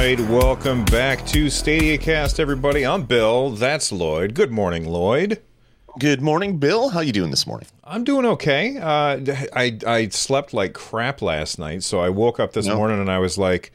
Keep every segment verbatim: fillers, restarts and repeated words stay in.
right, welcome back to StadiaCast, everybody. I'm Bill. That's Lloyd. Good morning, Lloyd. Good morning, Bill. How you doing this morning? I'm doing okay. Uh, I I slept like crap last night, so I woke up this No. morning and I was like,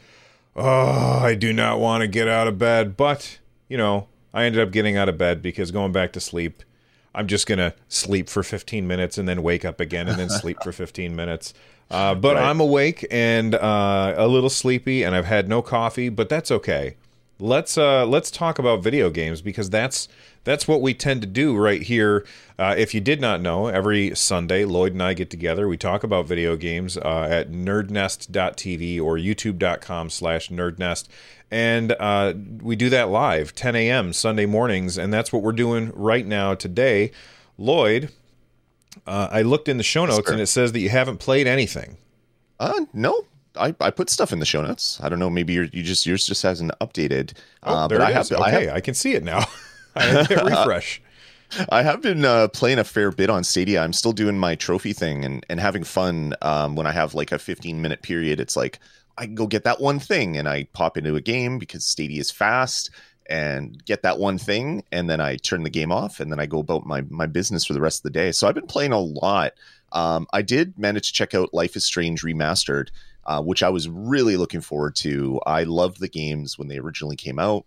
oh, I do not want to get out of bed. But, you know, I ended up getting out of bed because going back to sleep, I'm just going to sleep for fifteen minutes and then wake up again and then sleep for fifteen minutes. Uh, but right. I'm awake and uh, a little sleepy, and I've had no coffee, but that's okay. Let's uh, let's talk about video games because that's that's what we tend to do right here. Uh, if you did not know, every Sunday, Lloyd and I get together. We talk about video games uh, at nerdnest dot t v or youtube dot com slash nerdnest. And uh, we do that live, ten a.m. Sunday mornings, and that's what we're doing right now today. Lloyd, uh, I looked in the show notes, and it says that you haven't played anything. Uh, no. I, I put stuff in the show notes. I don't know. Maybe you're, you just yours just hasn't updated. Oh, uh, there but it I is. have, Okay, I, have, I can see it now. I hit refresh. I have been uh, playing a fair bit on Stadia. I'm still doing my trophy thing and, and having fun. Um, when I have like a fifteen minute period, it's like I can go get that one thing, and I pop into a game because Stadia is fast and get that one thing, and then I turn the game off, and then I go about my my business for the rest of the day. So I've been playing a lot. Um, I did manage to check out Life is Strange Remastered. Uh, which I was really looking forward to. I loved the games when they originally came out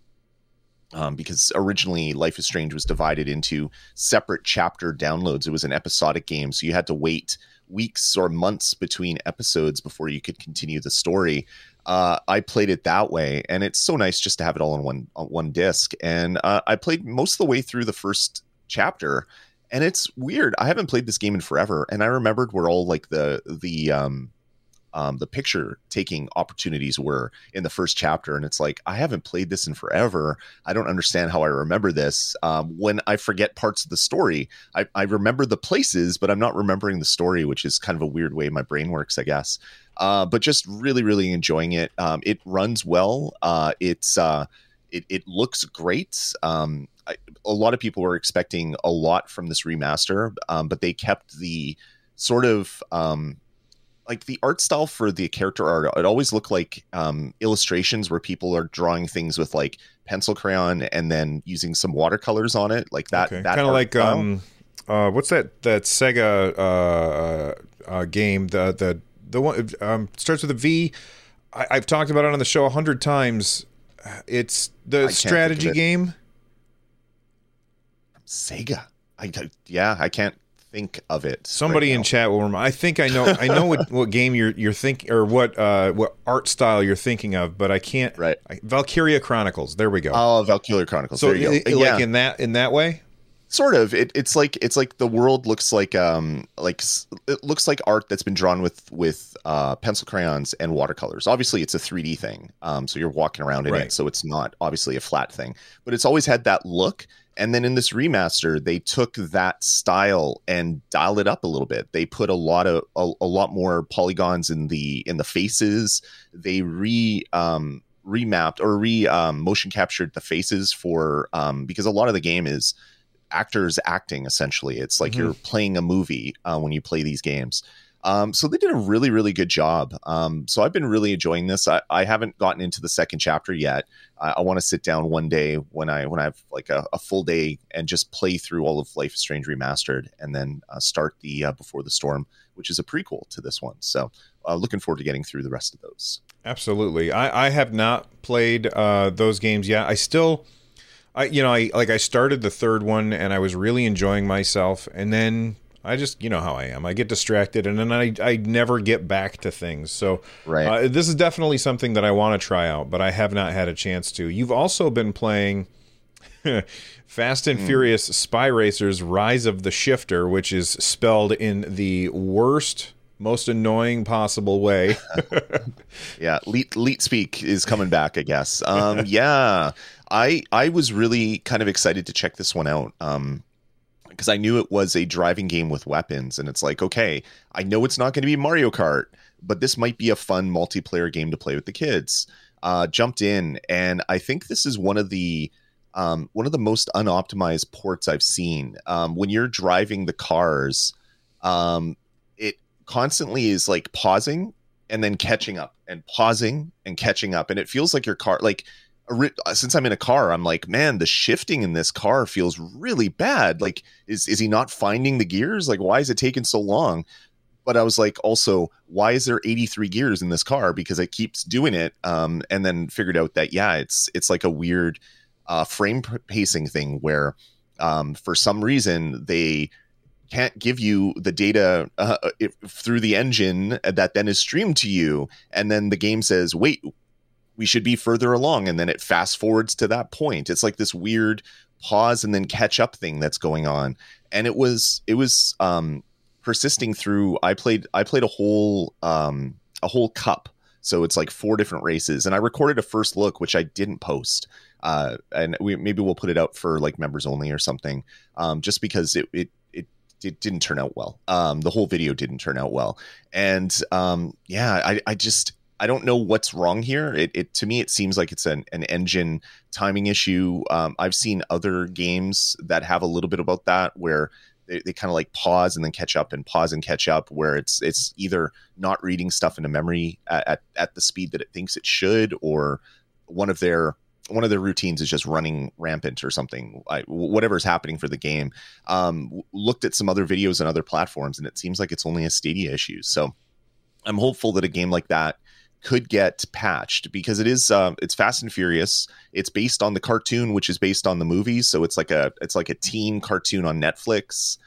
um, because originally Life is Strange was divided into separate chapter downloads. It was an episodic game, so you had to wait weeks or months between episodes before you could continue the story. Uh, I played it that way, and it's so nice just to have it all on one on one disc. And uh, I played most of the way through the first chapter, and it's weird. I haven't played this game in forever, and I remembered where all like the the um, Um, the picture taking opportunities were in the first chapter. And it's like, I haven't played this in forever. I don't understand how I remember this. Um, when I forget parts of the story, I, I remember the places, but I'm not remembering the story, which is kind of a weird way my brain works, I guess. Uh, but just really, really enjoying it. Um, it runs well. Uh, it's uh, it, it looks great. Um, I, a lot of people were expecting a lot from this remaster, um, but they kept the sort of, um, like the art style for the character art. It always looked like um, illustrations where people are drawing things with like pencil crayon and then using some watercolors on it, like that. Okay. That kind of like style. um, uh, what's that that Sega uh, uh, game? The the the one um, starts with a V. I, I've talked about it on the show a hundred times. It's the strategy game. Sega. I yeah. I can't think of it. Somebody right in chat will remind. I think I know. I know what, what game you're you're thinking, or what uh, what art style you're thinking of, but I can't. Right. I, Valkyria Chronicles. There we go. Oh, Valkyria Chronicles. So there you it, go. it, yeah. like in that in that way. Sort of. It, it's like it's like the world looks like um like it looks like art that's been drawn with with uh, pencil crayons and watercolors. Obviously, it's a three D thing. Um, so you're walking around in right. it, so it's not obviously a flat thing, but it's always had that look. And then in this remaster, they took that style and dialed it up a little bit. They put a lot of a, a lot more polygons in the in the faces. They re um, remapped or re um, motion captured the faces for um, because a lot of the game is actors acting. Essentially, it's like mm-hmm. you're playing a movie uh, when you play these games. Um, so they did a really, really good job. Um, so I've been really enjoying this. I, I haven't gotten into the second chapter yet. I, I want to sit down one day when I when I have like a, a full day and just play through all of Life is Strange Remastered, and then uh, start the uh, Before the Storm, which is a prequel to this one. So uh, looking forward to getting through the rest of those. Absolutely. I, I have not played uh, those games yet. I still, I you know, I like I started the third one and I was really enjoying myself, and then I just, you know how I am. I get distracted, and then I, I never get back to things. So right. uh, this is definitely something that I want to try out, but I have not had a chance to. You've also been playing Fast and mm. Furious Spy Racers Rise of the Shifter, which is spelled in the worst, most annoying possible way. yeah, Leet, Leet Speak is coming back, I guess. Um, yeah, I I was really kind of excited to check this one out. Um because I knew it was a driving game with weapons, and it's like, okay, I know it's not going to be Mario Kart, but this might be a fun multiplayer game to play with the kids. Uh, jumped in, and I think this is one of the um, one of the most unoptimized ports I've seen. Um, when you're driving the cars, um, it constantly is like pausing and then catching up and pausing and catching up. And it feels like your car, like since I'm in a car, I'm like, man, the shifting in this car feels really bad. Like, is, is he not finding the gears? Like, why is it taking so long? But I was like, also, why is there eighty-three gears in this car? Because it keeps doing it. Um, and then figured out that, yeah, it's, it's like a weird uh, frame pacing thing where um, for some reason they can't give you the data uh, if, through the engine that then is streamed to you. And then the game says, wait, we should be further along. And then it fast forwards to that point. It's like this weird pause and then catch up thing that's going on. And it was, it was um, persisting through, I played, I played a whole, um, a whole cup. So it's like four different races, and I recorded a first look, which I didn't post. Uh, and we, maybe we'll put it out for like members only or something. Um, just because it, it, it, it didn't turn out well. Um, the whole video didn't turn out well. And um, yeah, I, I just, I don't know what's wrong here. It, it to me, it seems like it's an, an engine timing issue. Um, I've seen other games that have a little bit about that, where they, they kind of like pause and then catch up and pause and catch up, where it's it's either not reading stuff into memory at, at, at the speed that it thinks it should, or one of their one of their routines is just running rampant or something. I, whatever's happening for the game. Um, looked at some other videos on other platforms, and it seems like it's only a Stadia issue. So I'm hopeful that a game like that could get patched, because it is uh, it's Fast and Furious. It's based on the cartoon, which is based on the movies, so it's like a it's like a teen cartoon on Netflix.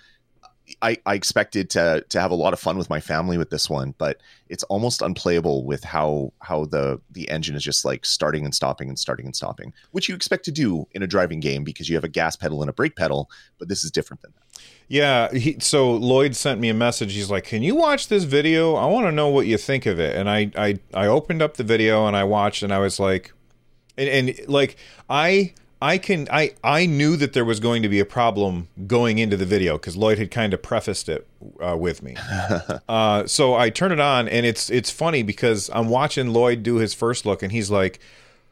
I, I expected to to have a lot of fun with my family with this one, but it's almost unplayable with how how the the engine is just like starting and stopping and starting and stopping, which you expect to do in a driving game because you have a gas pedal and a brake pedal, but this is different than that. Yeah, he, so Lloyd sent me a message. He's like, "Can you watch this video? I want to know what you think of it." And I, I, I opened up the video and I watched, and I was like, and, and like I, I can, I, I knew that there was going to be a problem going into the video because Lloyd had kind of prefaced it uh, with me. uh, so I turn it on, and it's, it's funny because I'm watching Lloyd do his first look, and he's like,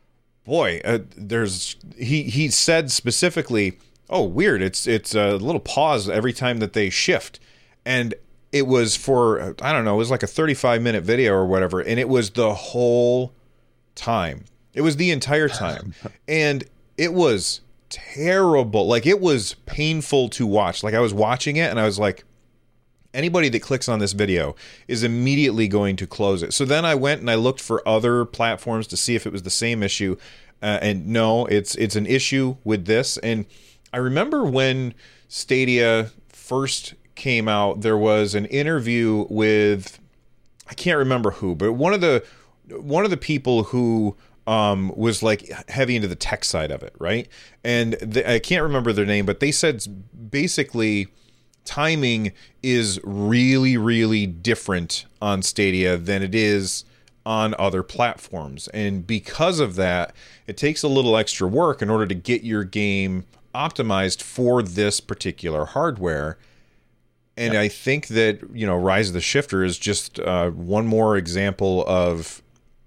"Boy, uh, there's," he, he said specifically, "Oh, weird. It's it's a little pause every time that they shift." And it was for, I don't know, it was like a thirty-five minute video or whatever. And it was the whole time. It was the entire time. And it was terrible. Like, it was painful to watch. Like, I was watching it and I was like, anybody that clicks on this video is immediately going to close it. So then I went and I looked for other platforms to see if it was the same issue. Uh, and no, it's it's an issue with this. And I remember when Stadia first came out, there was an interview with, I can't remember who, but one of the one of the people who um, was like heavy into the tech side of it, right? And the, I can't remember their name, but they said basically timing is really, really different on Stadia than it is on other platforms. And because of that, it takes a little extra work in order to get your game optimized for this particular hardware. And yep. I think that, you know, Rise of the Shifter is just uh, one more example of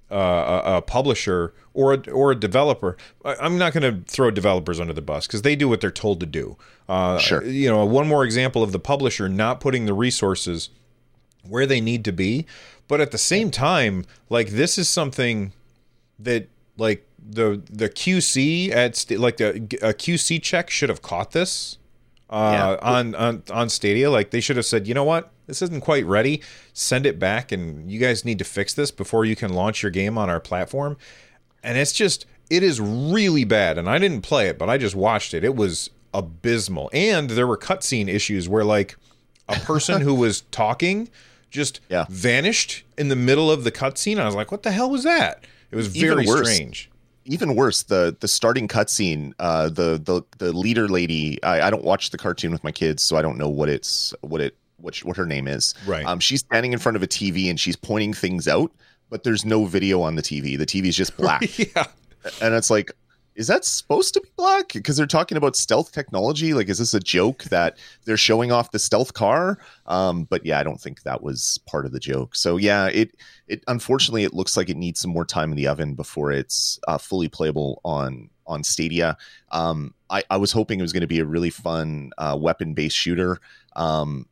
uh, a, a publisher or a, or a developer. I'm not going to throw developers under the bus because they do what they're told to do. Uh, sure. You know, one more example of the publisher not putting the resources where they need to be. But at the same time, like, this is something that, like, the the Q C at st- like the a Q C check should have caught this uh, yeah. on, on on Stadia. Like, they should have said, you know what, this isn't quite ready. Send it back, and you guys need to fix this before you can launch your game on our platform. And it's just, it is really bad. And I didn't play it, but I just watched it. It was abysmal. And there were cutscene issues where, like, a person who was talking just yeah. vanished in the middle of the cutscene. I was like, what the hell was that? It was very strange. Even worse, the the starting cutscene, uh, the the the leader lady. I, I don't watch the cartoon with my kids, so I don't know what it's what it what what her name is. Right. Um, she's standing in front of a T V and she's pointing things out, but there's no video on the T V. The T V is just black. Yeah. And it's like, is that supposed to be black? Because they're talking about stealth technology. Like, is this a joke that they're showing off the stealth car? Um, but yeah, I don't think that was part of the joke. So yeah, it it unfortunately it looks like it needs some more time in the oven before it's uh, fully playable on on Stadia. Um, I, I was hoping it was going to be a really fun uh, weapon based shooter. Um,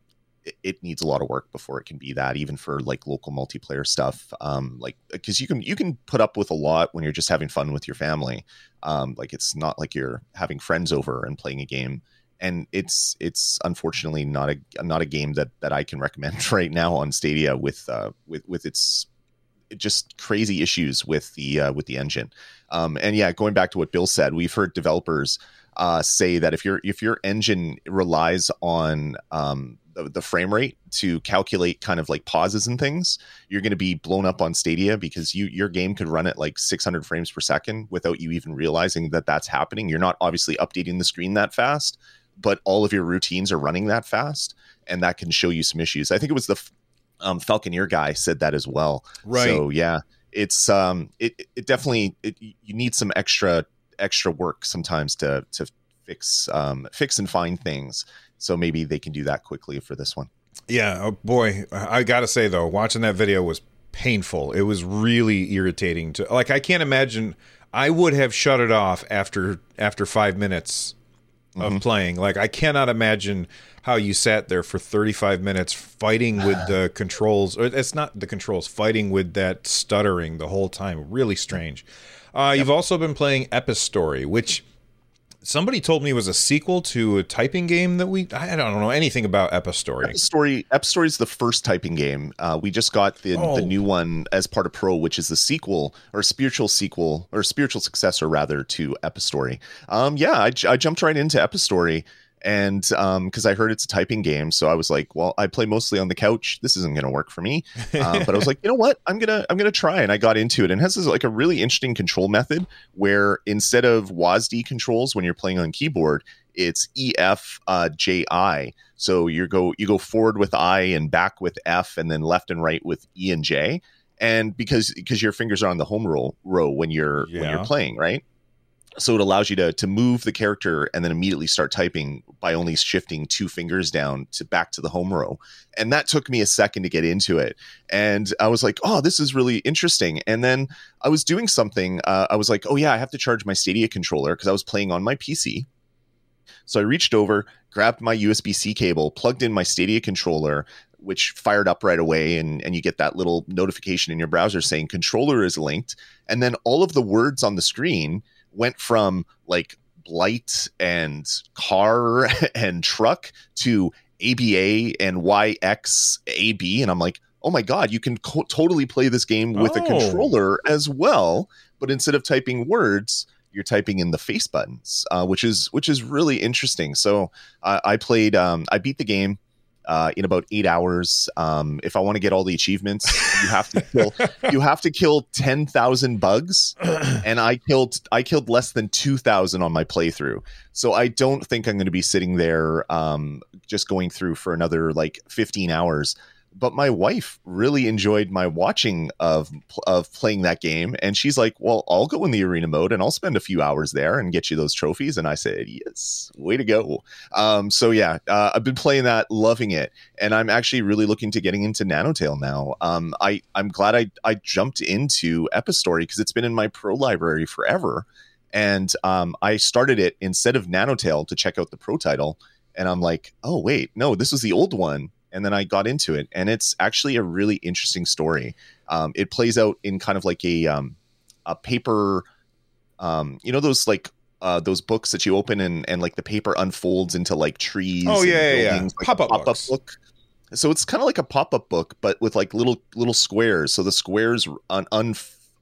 it, it needs a lot of work before it can be that, even for like local multiplayer stuff. Um, like because you can you can put up with a lot when you're just having fun with your family. Um, like it's not like you're having friends over and playing a game. And it's it's unfortunately not a not a game that that I can recommend right now on Stadia with uh, with with its just crazy issues with the uh, with the engine. Um, and yeah, going back to what Bill said, we've heard developers uh, say that if your if your engine relies on um, the, the frame rate to calculate kind of like pauses and things, you're going to be blown up on Stadia because you your game could run at like six hundred frames per second without you even realizing that that's happening. You're not obviously updating the screen that fast, but all of your routines are running that fast, and that can show you some issues. I think it was the um, Falconeer guy said that as well. Right. So yeah, it's um, it it definitely it, you need some extra extra work sometimes to to fix um, fix and find things. So maybe they can do that quickly for this one. Yeah. Oh boy, I gotta say though, watching that video was painful. It was really irritating to like. I can't imagine. I would have shut it off after after five minutes. Of mm-hmm. playing. Like I cannot imagine how you sat there for thirty-five minutes fighting with the controls, or it's not the controls, fighting with that stuttering the whole time. Really strange. Uh, yep. You've also been playing Epistory, which somebody told me was a sequel to a typing game that we I don't know anything about Epistory. Epistory Epistory is the first typing game. Uh, we just got the oh. the new one as part of Pro, which is the sequel or spiritual sequel or spiritual successor rather to Epistory. Um, yeah, I, I jumped right into Epistory. And um, because I heard it's a typing game, so I was like, well, I play mostly on the couch. This isn't going to work for me. Uh, but I was like, you know what? I'm gonna I'm gonna try. And I got into it. And it has this, like a really interesting control method where instead of W A S D controls when you're playing on keyboard, it's E F uh, J I. So you go you go forward with I and back with F, and then left and right with E and J. And because because your fingers are on the home row row when you're yeah. when you're playing, right? So it allows you to to move the character and then immediately start typing by only shifting two fingers down to back to the home row. And that took me a second to get into it. And I was like, oh, this is really interesting. And then I was doing something. Uh, I was like, oh, yeah, I have to charge my Stadia controller because I was playing on my P C. So I reached over, grabbed my U S B C cable, plugged in my Stadia controller, which fired up right away. And, and you get that little notification in your browser saying controller is linked. And then all of the words on the screen went from like blight and car and truck to A B A and Y X A B. And I'm like, oh my God, you can co- totally play this game with oh. a controller as well. But instead of typing words, you're typing in the face buttons, uh, which is which is really interesting. So uh, I played, um, I beat the game uh, in about eight hours. Um, if I want to get all the achievements, you have to kill you have to kill ten thousand bugs, and I killed I killed less than two thousand on my playthrough. So I don't think I'm going to be sitting there um, just going through for another like fifteen hours. But my wife really enjoyed my watching of of playing that game, and she's like, well, I'll go in the arena mode and I'll spend a few hours there and get you those trophies. And I said, yes, way to go. Um, so yeah, uh, I've been playing that, loving it, and I'm actually really looking to getting into Nanotale now. Um, I I'm glad I I jumped into Epistory because it's been in my Pro library forever, and um, I started it instead of Nanotale to check out the Pro title, and I'm like, oh wait, no, this was the old one. And then I got into it, and it's actually a really interesting story. Um, it plays out in kind of like a um, a paper, um, you know, those like uh, those books that you open and and like the paper unfolds into like trees. Oh yeah, and yeah, yeah. Like Pop-up, pop-up books. book. So it's kind of like a pop up book, but with like little little squares. So the squares un- un-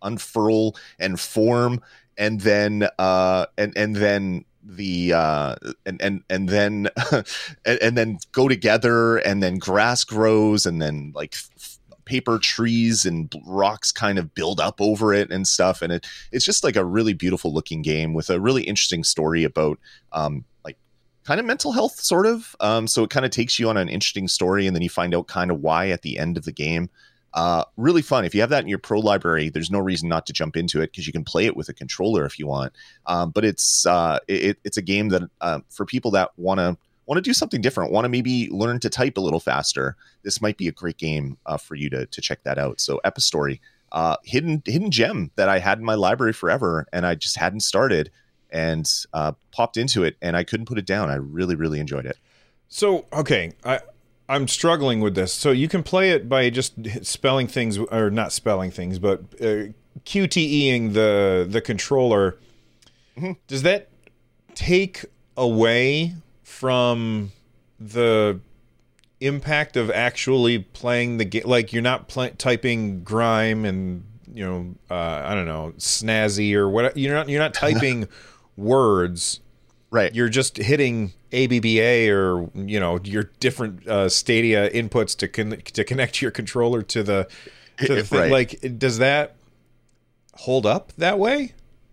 unfurl and form, and then uh, and and then. the uh and and and then and, and then go together, and then grass grows, and then like f- paper trees and rocks kind of build up over it and stuff, and it it's just like a really beautiful looking game with a really interesting story about um like kind of mental health sort of um so it kind of takes you on an interesting story, and then you find out kind of why at the end of the game. Uh, really fun. If you have that in your Pro library, there's no reason not to jump into it because you can play it with a controller if you want. Um, but it's uh, it, it's a game that uh, for people that want to want to do something different, want to maybe learn to type a little faster, this might be a great game uh, for you to to check that out. So Epistory, uh, hidden hidden gem that I had in my library forever, and I just hadn't started, and uh, popped into it, and I couldn't put it down. I really really enjoyed it. So okay, I. I'm struggling with this. So you can play it by just spelling things, or not spelling things, but uh, QTEing the the controller. Mm-hmm. Does that take away from the impact of actually playing the game? Like, you're not pl- typing grime and, you know, uh, I don't know, snazzy or what. You're not you're not typing words. Right. You're just hitting A B B A or, you know, your different uh, Stadia inputs to con- to connect your controller to the to the thing. Right. Like, does that hold up that way?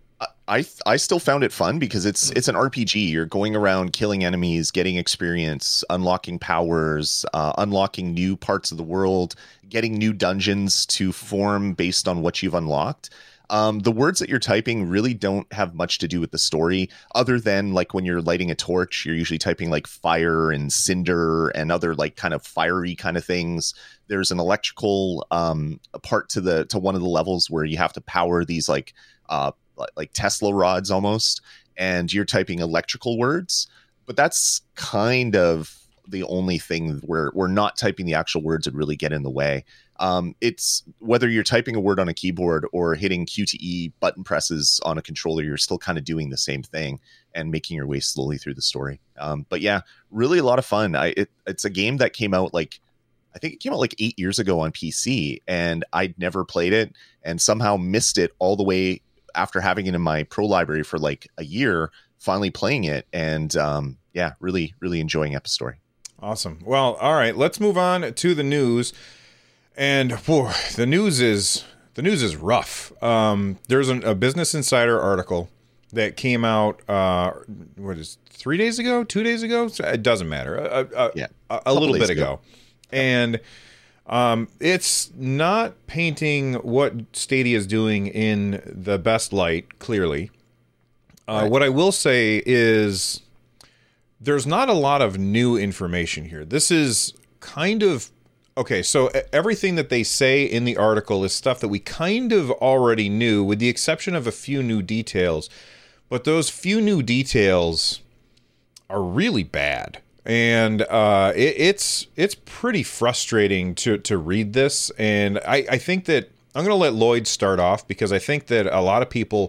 I I still found it fun because it's it's an R P G. You're going around killing enemies, getting experience, unlocking powers, uh, unlocking new parts of the world, getting new dungeons to form based on what you've unlocked. Um, the words that you're typing really don't have much to do with the story, other than like when you're lighting a torch, you're usually typing like fire and cinder and other like kind of fiery kind of things. There's an electrical um, part to the to one of the levels where you have to power these like uh, like Tesla rods almost, and you're typing electrical words. But that's kind of the only thing where we're not typing the actual words that really get in the way. Um, it's whether you're typing a word on a keyboard or hitting Q T E button presses on a controller, you're still kind of doing the same thing and making your way slowly through the story. Um, but yeah, really a lot of fun. I, it, it's a game that came out like, I think it came out like eight years ago on P C, and I'd never played it and somehow missed it all the way after having it in my pro library for like a year, finally playing it. And um, yeah, really, really enjoying Epistory. Awesome. Well, all right, let's move on to the news. And whew, the news is the news is rough. Um, there's an, a Business Insider article that came out. Uh, what is three days ago? Two days ago? It doesn't matter. A, a, yeah, a, a little bit ago, ago. and um, it's not painting what Stadia is doing in the best light. Clearly, uh, right. What I will say is there's not a lot of new information here. This is kind of. Okay, so everything that they say in the article is stuff that we kind of already knew, with the exception of a few new details. But those few new details are really bad, and uh, it, it's it's pretty frustrating to to read this. And I, I think that I'm going to let Lloyd start off, because I think that a lot of people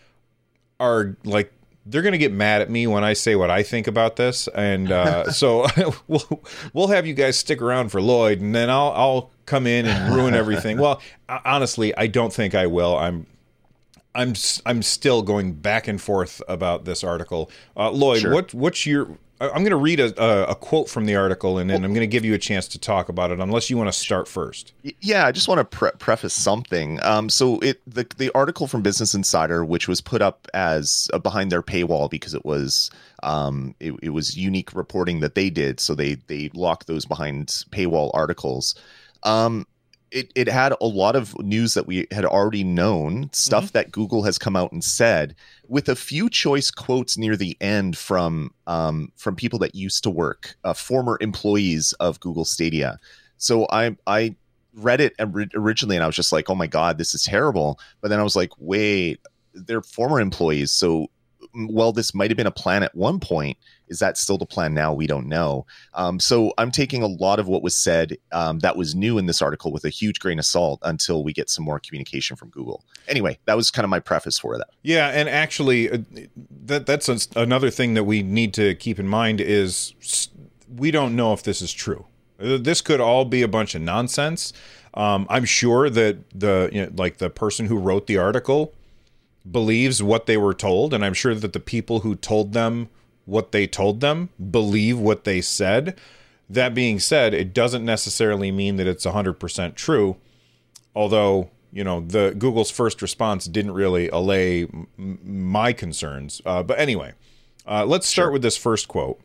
are like, they're going to get mad at me when I say what I think about this. And uh, so we'll we'll have you guys stick around for Lloyd, and then I'll I'll come in and ruin everything. Well, honestly, I don't think I will. I'm I'm I'm still going back and forth about this article. Uh, Lloyd, sure. what what's your I'm going to read a, a, a quote from the article, and then I'm going to give you a chance to talk about it, unless you want to start first. Yeah, I just want to pre- preface something. Um, so it the the article from Business Insider, which was put up as uh, behind their paywall because it was um, it, it was unique reporting that they did, so they they locked those behind paywall articles. Um, It, it had a lot of news that we had already known, stuff mm-hmm. that Google has come out and said, with a few choice quotes near the end from um, from people that used to work, uh, former employees of Google Stadia. So I I read it originally and I was just like, oh my God, this is terrible. But then I was like, wait, they're former employees. So, well, this might have been a plan at one point. Is that still the plan now? We don't know. Um, so I'm taking a lot of what was said um, that was new in this article with a huge grain of salt until we get some more communication from Google. Anyway, that was kind of my preface for that. Yeah, and actually, uh, that that's a, another thing that we need to keep in mind is we don't know if this is true. This could all be a bunch of nonsense. Um, I'm sure that the you know, like the person who wrote the article believes what they were told, and I'm sure that the people who told them what they told them believe what they said. That being said, it doesn't necessarily mean that it's one hundred percent true, although, you know, the Google's first response didn't really allay m- my concerns. Uh, but anyway, uh, let's start sure. with this first quote.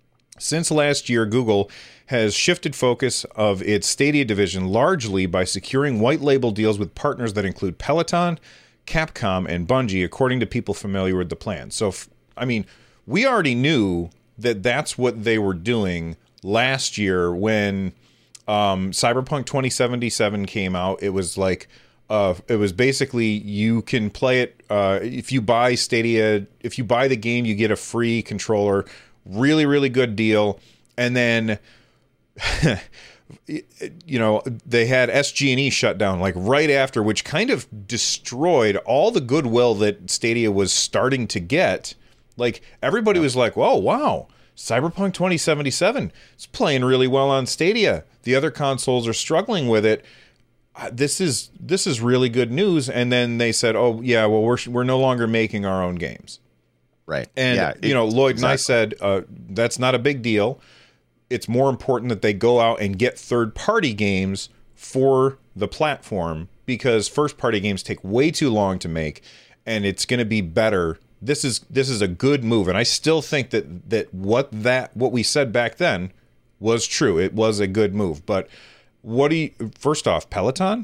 Since last year, Google has shifted focus of its Stadia division largely by securing white label deals with partners that include Peloton, Capcom, and Bungie, according to people familiar with the plan. So, I mean, we already knew that that's what they were doing last year when um, Cyberpunk twenty seventy-seven came out. It was like, uh, it was basically you can play it uh, if you buy Stadia. If you buy the game, you get a free controller. Really, really good deal. And then you know, they had S G and E shut down like right after, which kind of destroyed all the goodwill that Stadia was starting to get. Like everybody was like, "Whoa, wow, Cyberpunk twenty seventy-seven is playing really well on Stadia. The other consoles are struggling with it. This is this is really good news." And then they said, "Oh yeah, well we're we're no longer making our own games." Right. And yeah, you know, Lloyd exactly. and I said, uh, "That's not a big deal. It's more important that they go out and get third-party games for the platform because first-party games take way too long to make, and it's going to be better. This is this is a good move, and I still think that that what that what we said back then was true. It was a good move. But what do you? First off, Peloton."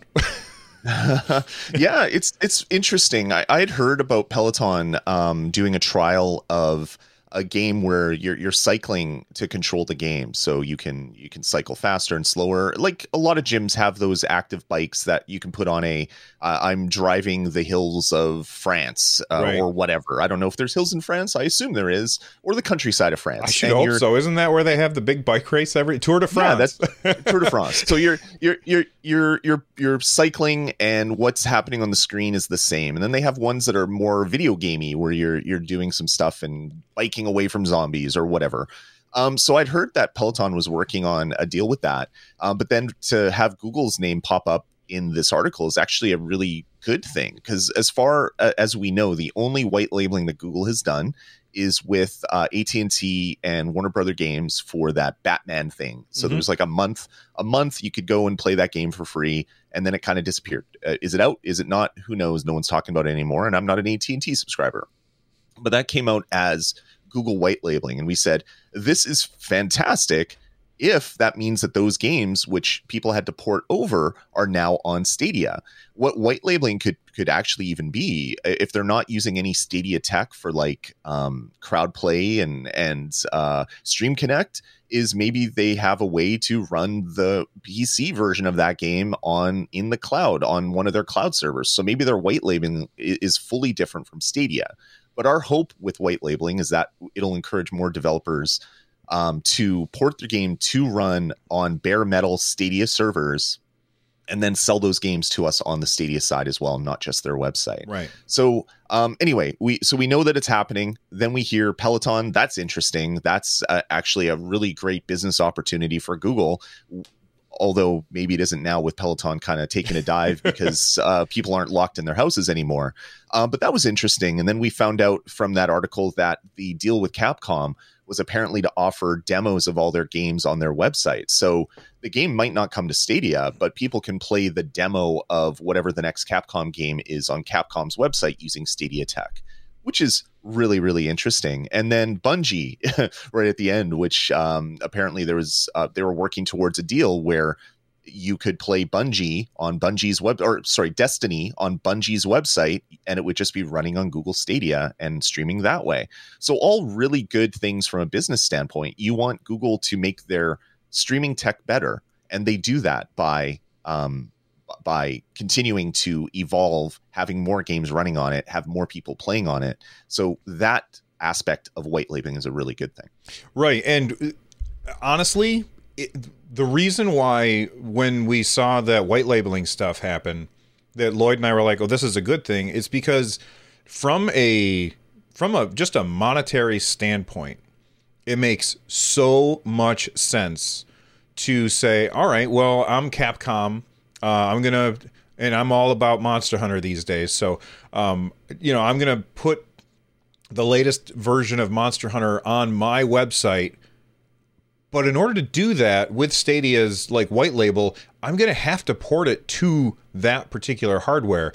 Yeah, it's it's interesting. I, I had heard about Peloton um, doing a trial of a game where you're you're cycling to control the game, so you can you can cycle faster and slower. Like a lot of gyms have those active bikes that you can put on a uh, I'm driving the hills of France uh, Right. or whatever. I don't know if there's hills in France. I assume there is, or the countryside of France. I should And hope you're- so. Isn't that where they have the big bike race every Tour de France? Yeah, that's Tour de France. So you're you're you're you're you're you're cycling, and what's happening on the screen is the same. And then they have ones that are more video gamey, where you're you're doing some stuff and biking away from zombies or whatever. Um, so I'd heard that Peloton was working on a deal with that, um, but then to have Google's name pop up in this article is actually a really good thing, because as far uh, as we know, the only white labeling that Google has done is with uh, A T and T and Warner Brother Games for that Batman thing. So Mm-hmm. there was like a month, a month you could go and play that game for free, and then it kind of disappeared. Uh, is it out? Is it not? Who knows? No one's talking about it anymore, and I'm not an A T and T subscriber. But that came out as Google white labeling, and we said, this is fantastic if that means that those games, which people had to port over, are now on Stadia. What white labeling could could actually even be, if they're not using any Stadia tech for like um, crowd play and and uh, Stream Connect, is maybe they have a way to run the P C version of that game on in the cloud on one of their cloud servers. So maybe their white labeling is fully different from Stadia. But our hope with white labeling is that it'll encourage more developers um, to port their game to run on bare metal Stadia servers, and then sell those games to us on the Stadia side as well, not just their website. Right. So um, anyway, we so we know that it's happening. Then we hear Peloton. That's interesting. That's uh, actually a really great business opportunity for Google. Although maybe it isn't now with Peloton kind of taking a dive because uh, people aren't locked in their houses anymore. Uh, but that was interesting. And then we found out from that article that the deal with Capcom was apparently to offer demos of all their games on their website. So the game might not come to Stadia, but people can play the demo of whatever the next Capcom game is on Capcom's website using Stadia tech, which is really, really interesting. And then Bungie right at the end, which um, apparently there was, uh, they were working towards a deal where you could play Bungie on Bungie's web, or sorry, Destiny on Bungie's website, and it would just be running on Google Stadia and streaming that way. So all really good things from a business standpoint. You want Google to make their streaming tech better, and they do that by um, by continuing to evolve, having more games running on it, have more people playing on it. So that aspect of white labeling is a really good thing. Right. And honestly, it, the reason why when we saw that white labeling stuff happen, that Lloyd and I were like, oh, this is a good thing, is because from a from a just a monetary standpoint, it makes so much sense to say, all right, well, I'm Capcom. Uh, I'm going to, and I'm all about Monster Hunter these days. So, um, you know, I'm going to put the latest version of Monster Hunter on my website. But in order to do that with Stadia's like white label, I'm going to have to port it to that particular hardware.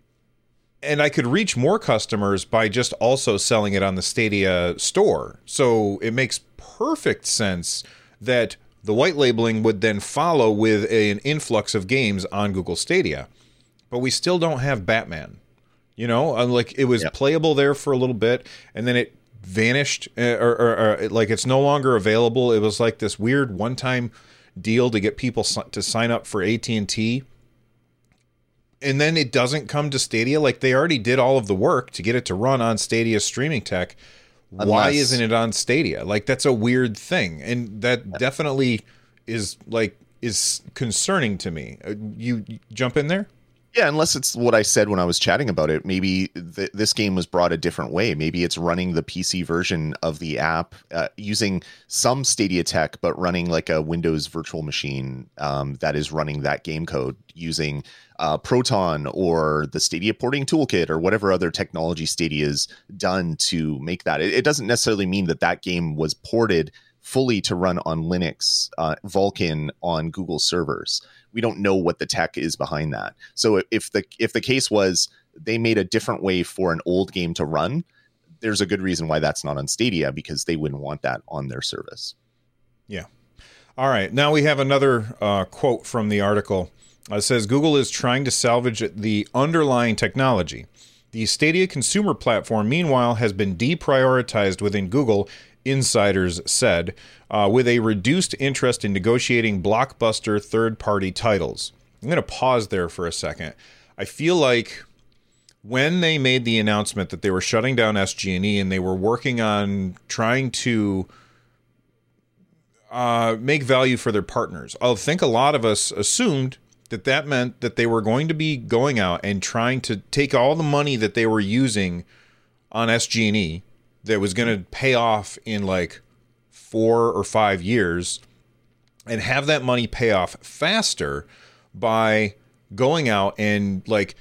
And I could reach more customers by just also selling it on the Stadia store. So it makes perfect sense that the white labeling would then follow with a, an influx of games on Google Stadia. But we still don't have Batman. You know, like it was Yep. playable there for a little bit, and then it vanished, uh, or, or, or like it's no longer available. It was like this weird one-time deal to get people si- to sign up for A T and T. And then it doesn't come to Stadia. Like they already did all of the work to get it to run on Stadia's streaming tech. Why Unless- isn't it on Stadia? Like that's a weird thing. And that definitely is like is concerning to me. Uh, You, you jump in there? Yeah, unless it's what I said when I was chatting about it. Maybe th- this game was brought a different way. Maybe it's running the P C version of the app uh, using some Stadia tech, but running like a Windows virtual machine um, that is running that game code using uh, Proton or the Stadia porting toolkit or whatever other technology Stadia's done to make that. It, it doesn't necessarily mean that that game was ported fully to run on Linux, uh, Vulkan on Google servers. We don't know what the tech is behind that. So if the if the case was they made a different way for an old game to run, there's a good reason why that's not on Stadia, because they wouldn't want that on their service. Yeah. All right. Now we have another uh, quote from the article. Uh, it says, Google is trying to salvage the underlying technology. The Stadia consumer platform, meanwhile, has been deprioritized within Google, insiders said, uh, with a reduced interest in negotiating blockbuster third-party titles. I'm going to pause there for a second. I feel like when they made the announcement that they were shutting down S G and E and they were working on trying to uh, make value for their partners, I think a lot of us assumed that that meant that they were going to be going out and trying to take all the money that they were using on S G and E that was going to pay off in like four or five years and have that money pay off faster by going out and like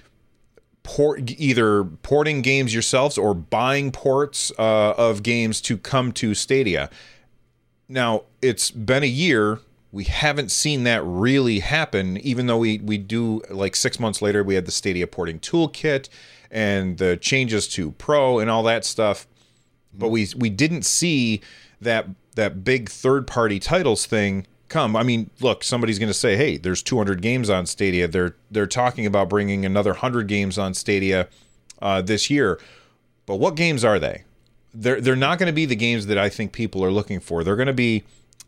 port, either porting games yourselves or buying ports uh, of games to come to Stadia. Now, it's been a year. We haven't seen that really happen, even though we, we do, like six months later, we had the Stadia porting toolkit and the changes to Pro and all that stuff. But we we didn't see that that big third-party titles thing come. I mean, look, somebody's going to say, hey, there's two hundred games on Stadia. They're they're talking about bringing another one hundred games on Stadia uh, this year. But what games are they? They're, they're not going to be the games that I think people are looking for. They're going to be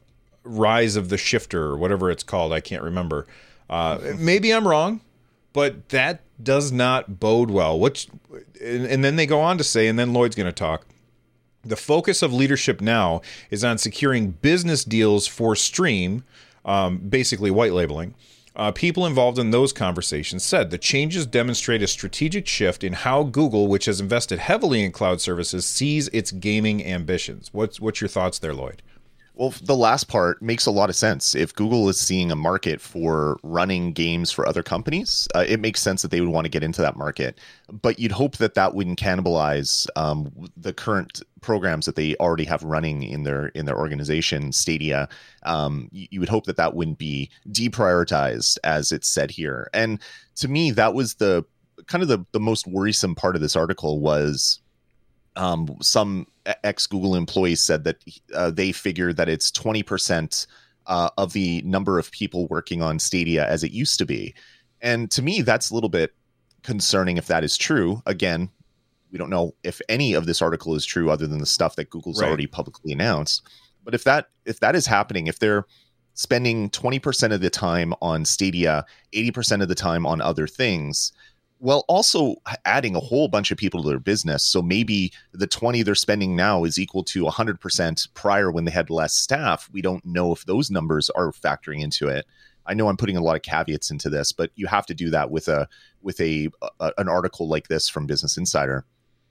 Rise of the Shifter or whatever it's called. I can't remember. Uh, maybe I'm wrong, but that does not bode well. Which, and, and then they go on to say, and then Lloyd's going to talk, the focus of leadership now is on securing business deals for Stream, um, basically white labeling. Uh, people involved in those conversations said the changes demonstrate a strategic shift in how Google, which has invested heavily in cloud services, sees its gaming ambitions. What's what's your thoughts there, Lloyd? Well, the last part makes a lot of sense. If Google is seeing a market for running games for other companies, uh, it makes sense that they would want to get into that market. But you'd hope that that wouldn't cannibalize um, the current programs that they already have running in their in their organization, Stadia. Um, you, you would hope that that wouldn't be deprioritized, as it's said here. And to me, that was the kind of the, the most worrisome part of this article was um, some ex-Google employees said that uh, they figured that it's twenty percent uh, of the number of people working on Stadia as it used to be. And to me, that's a little bit concerning if that is true. Again, we don't know if any of this article is true other than the stuff that Google's Right. already publicly announced. But if that if that is happening, if they're spending twenty percent of the time on Stadia, eighty percent of the time on other things, well, also adding a whole bunch of people to their business. So maybe the twenty they're spending now is equal to one hundred percent prior when they had less staff. We don't know if those numbers are factoring into it. I know I'm putting a lot of caveats into this, but you have to do that with a with a, a an article like this from Business Insider.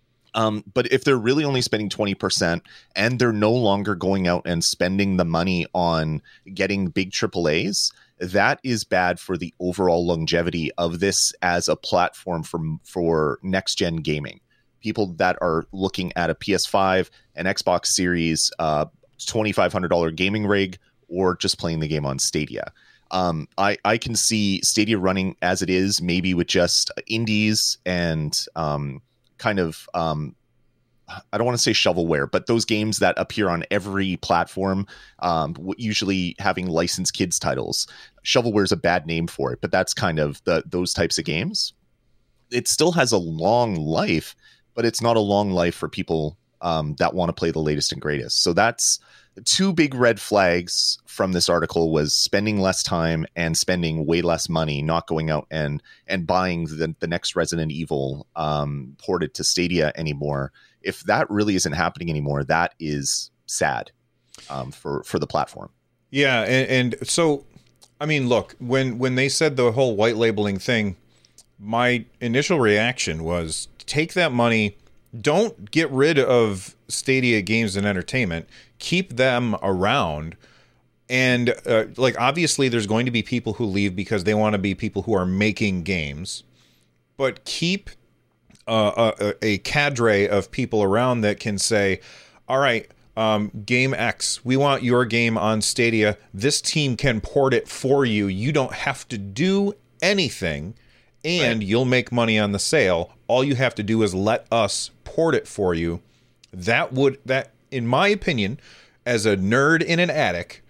Um, but if they're really only spending twenty percent and they're no longer going out and spending the money on getting big triple A's, that is bad for the overall longevity of this as a platform for, for next-gen gaming. People that are looking at a P S five, an Xbox Series, uh, twenty-five hundred dollars gaming rig, or just playing the game on Stadia. Um, I, I can see Stadia running as it is, maybe with just indies and um, kind of... Um, I don't want to say shovelware, but those games that appear on every platform, um, usually having licensed kids titles. Shovelware is a bad name for it, but that's kind of the those types of games. It still has a long life, but it's not a long life for people um, that want to play the latest and greatest. So that's two big red flags from this article: was spending less time and spending way less money, not going out and and buying the, the next Resident Evil um, ported to Stadia anymore. If that really isn't happening anymore, that is sad um, for, for the platform. Yeah, and, and so, I mean, look, when when they said the whole white labeling thing, my initial reaction was take that money, don't get rid of Stadia Games and Entertainment, keep them around. And uh, like, obviously, there's going to be people who leave because they want to be people who are making games, but keep uh, a, a cadre of people around that can say, all right, um, Game X, we want your game on Stadia. This team can port it for you. You don't have to do anything, and right. you'll make money on the sale. All you have to do is let us port it for you. That would, that, in my opinion, as a nerd in an attic,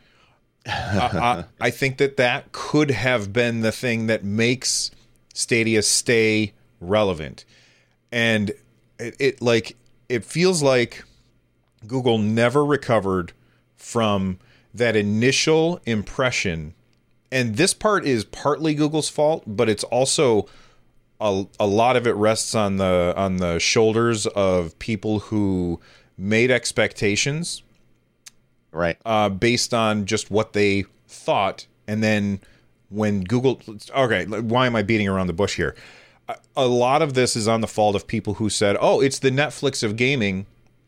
I, I, I think that that could have been the thing that makes Stadia stay relevant. And it, it like it feels like Google never recovered from that initial impression. And this part is partly Google's fault, but it's also a, a lot of it rests on the on the shoulders of people who made expectations. Right. Uh, based on just what they thought. And then when Google... Okay, why am I beating around the bush here? A, a lot of this is on the fault of people who said, oh, it's the Netflix of gaming.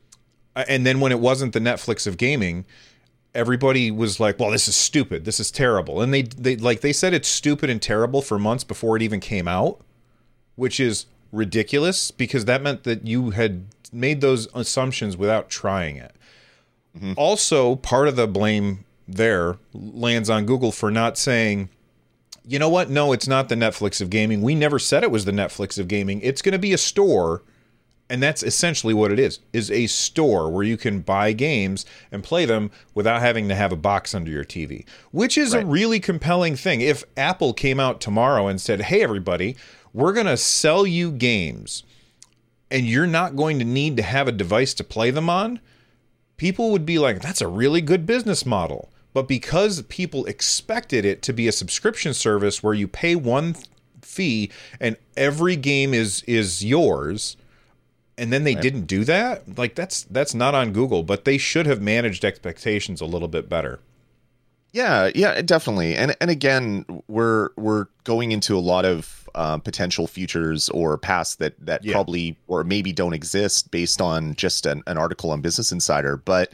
And then when it wasn't the Netflix of gaming, everybody was like, well, this is stupid. This is terrible. And they, they like they said it's stupid and terrible for months before it even came out, which is ridiculous because that meant that you had made those assumptions without trying it. Mm-hmm. Also, part of the blame there lands on Google for not saying, you know what? No, it's not the Netflix of gaming. We never said it was the Netflix of gaming. It's going to be a store. And that's essentially what it is, is a store where you can buy games and play them without having to have a box under your T V, which is right. a really compelling thing. If Apple came out tomorrow and said, hey, everybody, we're going to sell you games and you're not going to need to have a device to play them on, people would be like, that's a really good business model. But because people expected it to be a subscription service where you pay one fee and every game is is yours, and then they right. didn't do that, like that's that's not on Google, but they should have managed expectations a little bit better. Yeah, yeah, definitely. And and again, we're we're going into a lot of uh, potential futures or pasts that that yeah. probably or maybe don't exist based on just an, an article on Business Insider. But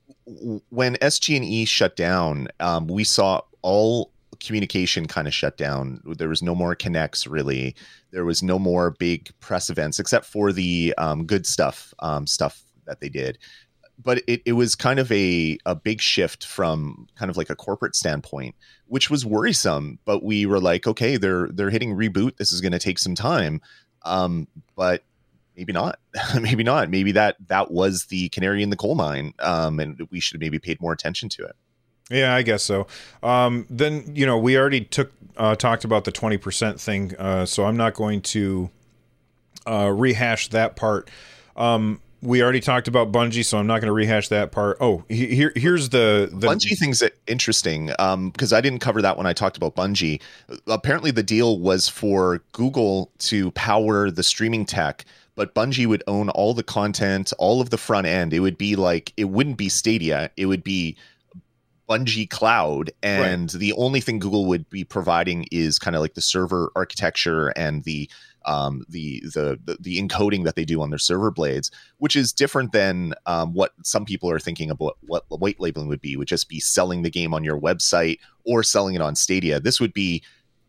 when S G and E shut down, um, we saw all communication kind of shut down. There was no more connects really. There was no more big press events except for the um, good stuff um, stuff that they did. But it, it was kind of a, a big shift from kind of like a corporate standpoint, which was worrisome. But we were like, okay, they're they're hitting reboot. This is going to take some time, um, but maybe not. maybe not. Maybe that that was the canary in the coal mine, um, and we should have maybe paid more attention to it. Yeah, I guess so. Um, then you know we already took uh, talked about the twenty percent thing, uh, so I'm not going to uh, rehash that part. Um, We already talked about Bungie, so I'm not going to rehash that part. Oh, here, here's the, the Bungie thing's interesting um, because I didn't cover that when I talked about Bungie. Apparently, the deal was for Google to power the streaming tech, but Bungie would own all the content, all of the front end. It would be like it wouldn't be Stadia; it would be Bungie Cloud, and right. the only thing Google would be providing is kind of like the server architecture and the Um, the, the the the encoding that they do on their server blades, which is different than um, what some people are thinking about what white labeling would be, would just be selling the game on your website or selling it on Stadia. This would be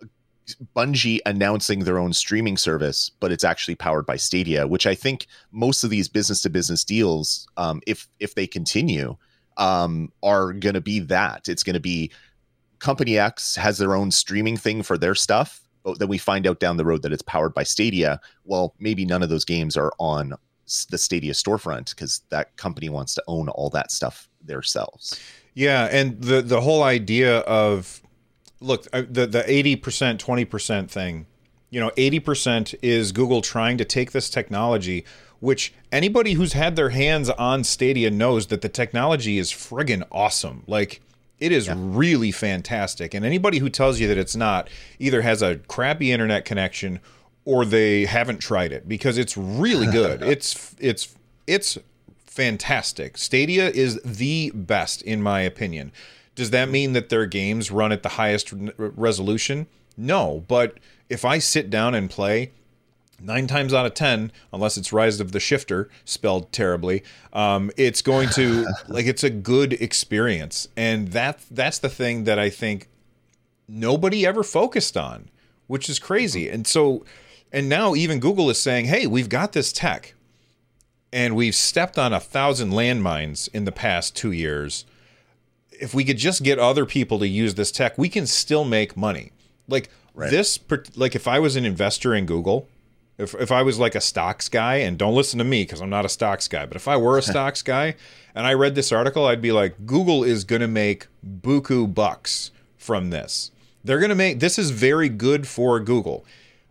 Bungie announcing their own streaming service, but it's actually powered by Stadia, which I think most of these business to business deals, um, if if they continue, um, are going to be that. It's going to be Company X has their own streaming thing for their stuff. But then we find out down the road that it's powered by Stadia. Well, maybe none of those games are on the Stadia storefront because that company wants to own all that stuff themselves. Yeah, and the the whole idea of, look, the the eighty percent, twenty percent thing, you know, eighty percent is Google trying to take this technology, which anybody who's had their hands on Stadia knows that the technology is friggin' awesome. Like, it is yeah. really fantastic. And anybody who tells you that it's not either has a crappy internet connection or they haven't tried it, because it's really good. it's it's it's fantastic. Stadia is the best, in my opinion. Does that mean that their games run at the highest r- resolution? No, but if I sit down and play, nine times out of ten, unless it's Rise of the Shifter, spelled terribly, um, it's going to, like, it's a good experience. And that that's the thing that I think nobody ever focused on, which is crazy. And so, and now even Google is saying, hey, we've got this tech, and we've stepped on a thousand landmines in the past two years. If we could just get other people to use this tech, we can still make money. Like right. this, like if I was an investor in Google, if if I was like a stocks guy, and don't listen to me because I'm not a stocks guy, but if I were a stocks guy and I read this article, I'd be like, Google is going to make buku bucks from this. They're going to make, this is very good for Google.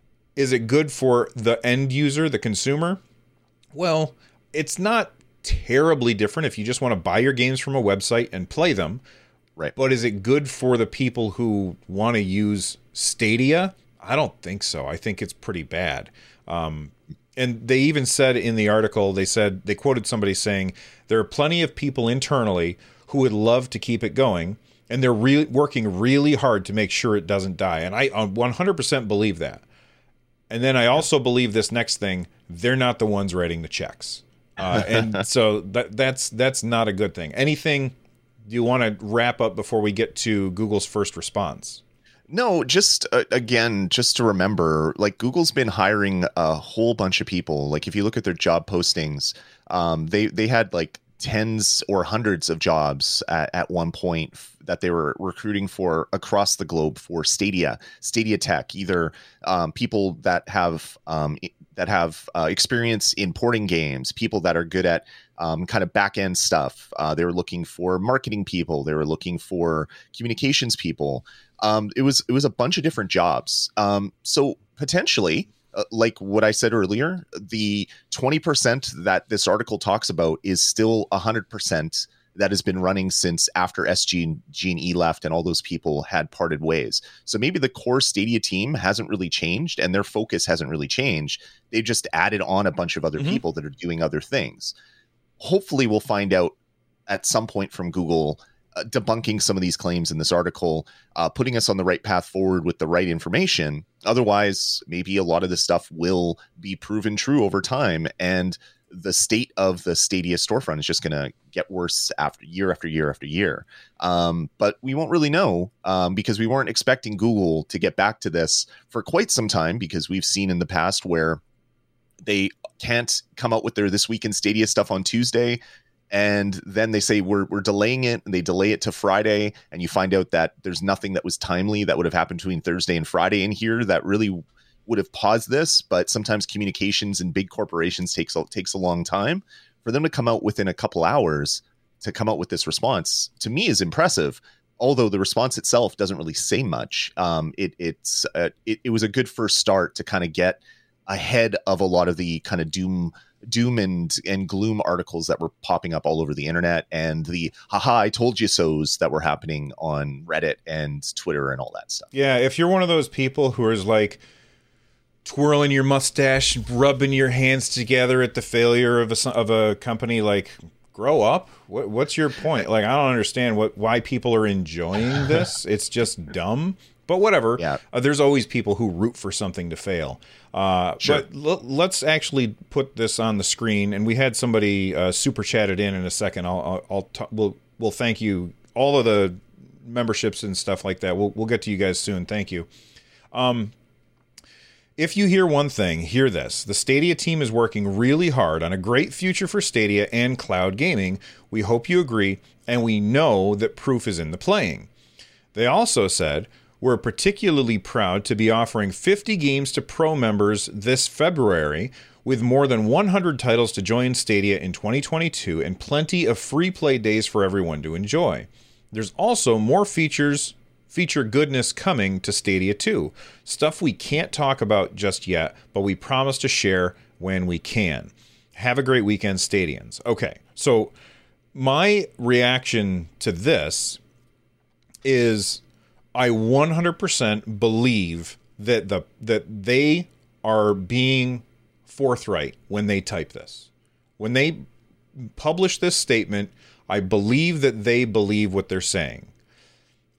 Is it good for the end user, the consumer? Well, it's not terribly different if you just want to buy your games from a website and play them. Right. But is it good for the people who want to use Stadia? I don't think so. I think it's pretty bad. Um, and they even said in the article, they said, they quoted somebody saying, there are plenty of people internally who would love to keep it going, and they're really working really hard to make sure it doesn't die. And I one hundred percent believe that. And then I also believe this next thing, they're not the ones writing the checks. Uh, and so that that's that's not a good thing. Anything do you want to wrap up before we get to Google's first response? No, just uh, again, just to remember, like Google's been hiring a whole bunch of people. Like if you look at their job postings, um, they they had like tens or hundreds of jobs at, at one point that they were recruiting for across the globe for Stadia, Stadia Tech, either um, people that have um, that have uh, experience in porting games, people that are good at um, kind of back end stuff. Uh, they were looking for marketing people. They were looking for communications people. Um, it was it was a bunch of different jobs. Um, so potentially, uh, like what I said earlier, the twenty percent that this article talks about is still one hundred percent that has been running since after S G and Gene E left and all those people had parted ways. So maybe the core Stadia team hasn't really changed and their focus hasn't really changed. They just added on a bunch of other mm-hmm. people that are doing other things. Hopefully we'll find out at some point from Google uh, debunking some of these claims in this article, uh, putting us on the right path forward with the right information. Otherwise, maybe a lot of this stuff will be proven true over time, and the state of the Stadia storefront is just going to get worse after year after year after year. Um, but we won't really know um, because we weren't expecting Google to get back to this for quite some time, because we've seen in the past where they can't come out with their This Week in Stadia stuff on Tuesday, and then they say we're we're delaying it, and they delay it to Friday, and you find out that there's nothing that was timely that would have happened between Thursday and Friday in here that really would have paused this. But sometimes communications in big corporations takes a, takes a long time. For them to come out within a couple hours to come out with this response, to me, is impressive. Although the response itself doesn't really say much. Um, it it's uh, it, it was a good first start to kind of get ahead of a lot of the kind of doom doom and and gloom articles that were popping up all over the internet, and the haha I told you so's that were happening on Reddit and Twitter and all that stuff. Yeah, if you're one of those people who is like twirling your mustache, rubbing your hands together at the failure of a, of a company, like, grow up. What, what's your point? Like, I don't understand what why people are enjoying this. It's just dumb. But whatever. Yeah. Uh, there's always people who root for something to fail. Uh, sure. But l- let's actually put this on the screen. And we had somebody uh, super chatted in in a second. I'll, I'll, I'll t- we'll we'll thank you. All of the memberships and stuff like that. We'll we'll get to you guys soon. Thank you. Um. If you hear one thing, hear this. The Stadia team is working really hard on a great future for Stadia and cloud gaming. We hope you agree, and we know that proof is in the playing. They also said, we're particularly proud to be offering fifty games to Pro members this February, with more than one hundred titles to join Stadia in twenty twenty-two and plenty of free play days for everyone to enjoy. There's also more features feature goodness coming to Stadia too. Stuff we can't talk about just yet, but we promise to share when we can. Have a great weekend, Stadians. Okay, so my reaction to this is I one hundred percent believe that the that they are being forthright when they type this. When they publish this statement, I believe that they believe what they're saying.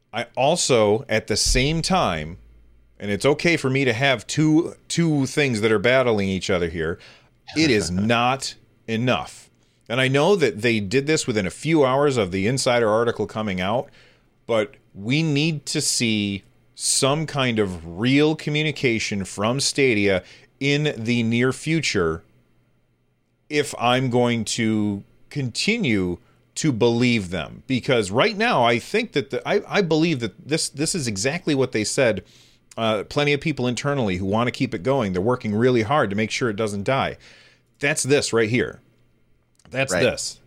I also, at the same time, and it's okay for me to have two two things that are battling each other here, it is not enough. And I know that they did this within a few hours of the Insider article coming out, but we need to see some kind of real communication from Stadia in the near future if I'm going to continue to believe them. Because right now, I think that the, I, I believe that this this is exactly what they said. Uh, plenty of people internally who want to keep it going. They're working really hard to make sure it doesn't die. That's this right here. That's right. This.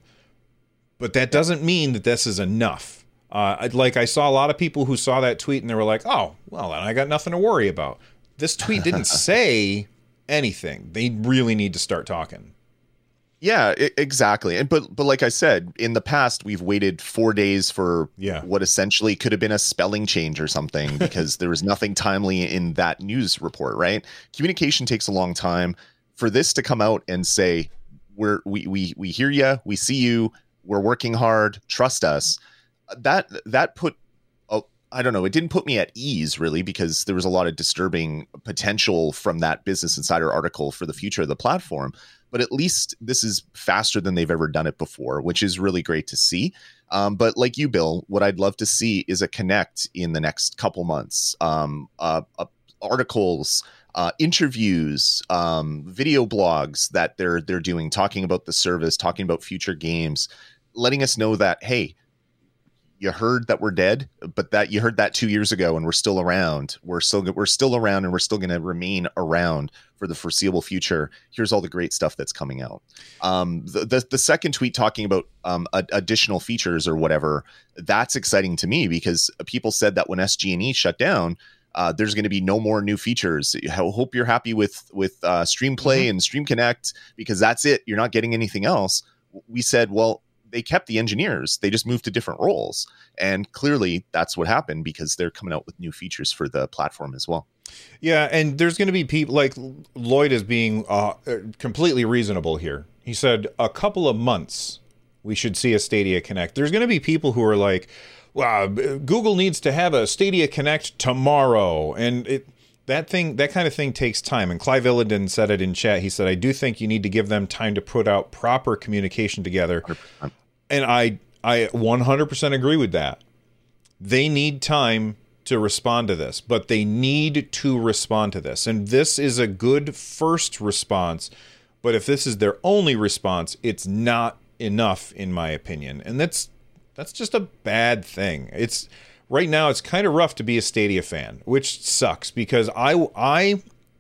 But that doesn't mean that this is enough. Uh, like I saw a lot of people who saw that tweet and they were like, oh, well, then I got nothing to worry about. This tweet didn't say anything. They really need to start talking. Yeah, I- exactly. And but but like I said, in the past, we've waited four days for yeah. what essentially could have been a spelling change or something because there was nothing timely in that news report, right? Communication takes a long time. For this to come out and say, we're we we we hear you, we see you, we're working hard, trust us. That that put oh, I don't know, it didn't put me at ease really, because there was a lot of disturbing potential from that Business Insider article for the future of the platform. But at least this is faster than they've ever done it before, which is really great to see. Um, but like you, Bill, what I'd love to see is a connect in the next couple months. Um, uh, uh, articles, uh, interviews, um, video blogs that they're they're doing, talking about the service, talking about future games, letting us know that, hey, you heard that we're dead, but that you heard that two years ago, and we're still around. We're still we're still around, and we're still going to remain around for the foreseeable future. Here's all the great stuff that's coming out. Um, the, the the second tweet talking about um, a, additional features or whatever, that's exciting to me because people said that when S G and E shut down, uh, there's going to be no more new features. I hope you're happy with with uh, Stream Play mm-hmm. and Stream Connect because that's it. You're not getting anything else. We said, well, they kept the engineers. They just moved to different roles. And clearly that's what happened because they're coming out with new features for the platform as well. Yeah, and there's going to be people like Lloyd is being uh, completely reasonable here. He said a couple of months we should see a Stadia Connect. There's going to be people who are like, wow, Google needs to have a Stadia Connect tomorrow. And it that thing, that kind of thing takes time. And Clive Illidan said it in chat. He said, I do think you need to give them time to put out proper communication together. one hundred percent. And I I one hundred percent agree with that. They need time to respond to this, but they need to respond to this. And this is a good first response, but if this is their only response, it's not enough in my opinion. And that's that's just a bad thing. It's right now it's kind of rough to be a Stadia fan, which sucks because I I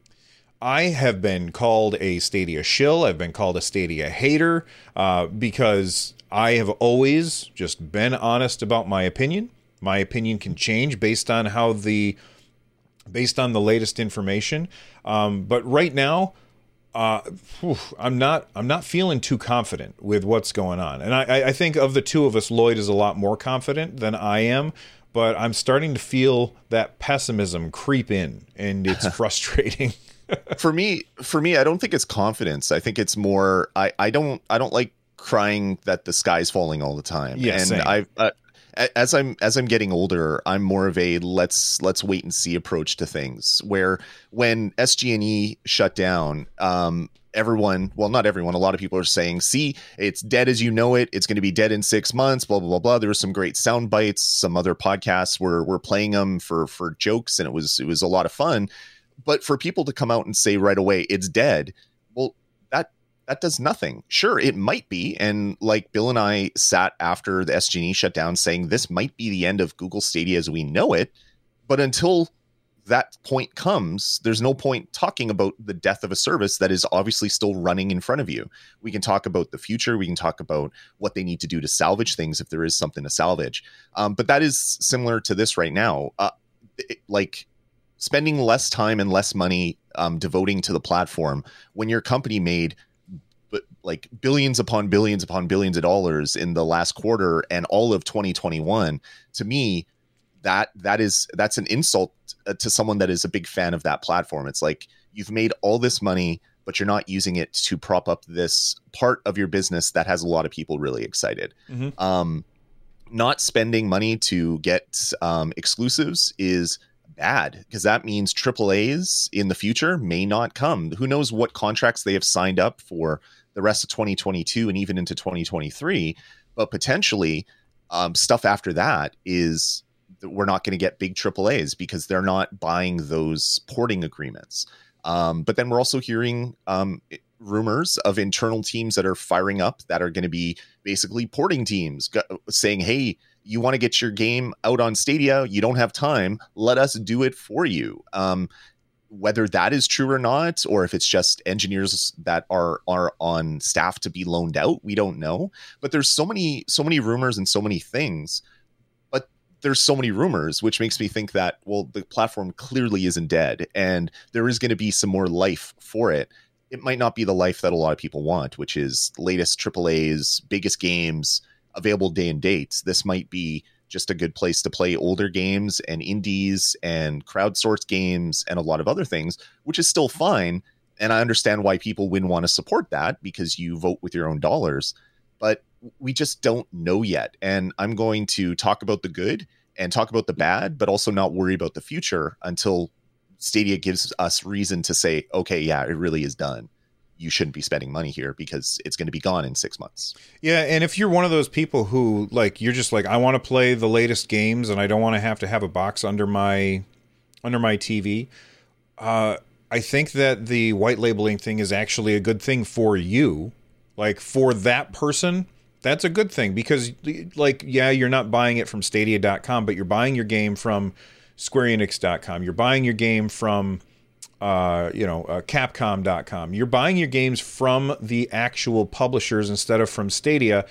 I have been called a Stadia shill. I've been called a Stadia hater uh, because I have always just been honest about my opinion. My opinion can change based on how the, based on the latest information. Um, but right now, uh, whew, I'm not, I'm not feeling too confident with what's going on. And I, I think of the two of us, Lloyd is a lot more confident than I am. But I'm starting to feel that pessimism creep in, and it's frustrating. for me, for me, I don't think it's confidence. I think it's more. I, I don't. I don't like crying that the sky's falling all the time. Yeah, and same. I've uh, as I'm as I'm getting older, I'm more of a let's let's wait and see approach to things. Where when S G and E shut down, um, everyone, well, not everyone, a lot of people are saying, see, it's dead as you know it. It's going to be dead in six months, blah, blah, blah, blah. There were some great sound bites. Some other podcasts were were playing them for for jokes, and it was it was a lot of fun. But for people to come out and say right away, it's dead, well, that that does nothing. Sure, it might be. And like Bill and I sat after the S G and E shut down saying this might be the end of Google Stadia as we know it. But until that point comes, there's no point talking about the death of a service that is obviously still running in front of you. We can talk about the future. We can talk about what they need to do to salvage things if there is something to salvage. Um, but that is similar to this right now. Uh, it, like spending less time and less money um, devoting to the platform when your company made but like billions upon billions upon billions of dollars in the last quarter and all of twenty twenty-one, to me, that that is that's an insult to someone that is a big fan of that platform. It's like you've made all this money, but you're not using it to prop up this part of your business that has a lot of people really excited. Mm-hmm. Um, not spending money to get um, exclusives is bad, because that means triple A's in the future may not come. Who knows what contracts they have signed up for the rest of twenty twenty-two and even into twenty twenty-three, but potentially um, stuff after that is we're not going to get big triple A's because they're not buying those porting agreements. Um, but then we're also hearing um, rumors of internal teams that are firing up that are going to be basically porting teams go- saying, hey, you want to get your game out on Stadia, you don't have time, let us do it for you. Um, whether that is true or not, or if it's just engineers that are are on staff to be loaned out, we don't know. But there's so many so many rumors and so many things. But there's so many rumors, which makes me think that, well, the platform clearly isn't dead, and there is going to be some more life for it. It might not be the life that a lot of people want, which is the latest triple A's, biggest games, available day and dates. This might be just a good place to play older games and indies and crowdsourced games and a lot of other things, which is still fine. And I understand why people wouldn't want to support that, because you vote with your own dollars. But we just don't know yet. And I'm going to talk about the good and talk about the bad, but also not worry about the future until Stadia gives us reason to say, okay, yeah, it really is done. You shouldn't be spending money here because it's going to be gone in six months. Yeah, and if you're one of those people who, like, you're just like, I want to play the latest games and I don't want to have to have a box under my under my T V, uh, I think that the white labeling thing is actually a good thing for you. Like, for that person, that's a good thing because, like, yeah, you're not buying it from Stadia dot com, but you're buying your game from Square Enix dot com. You're buying your game from Uh, you know, uh, Capcom dot com. You're buying your games from the actual publishers instead of from Stadia.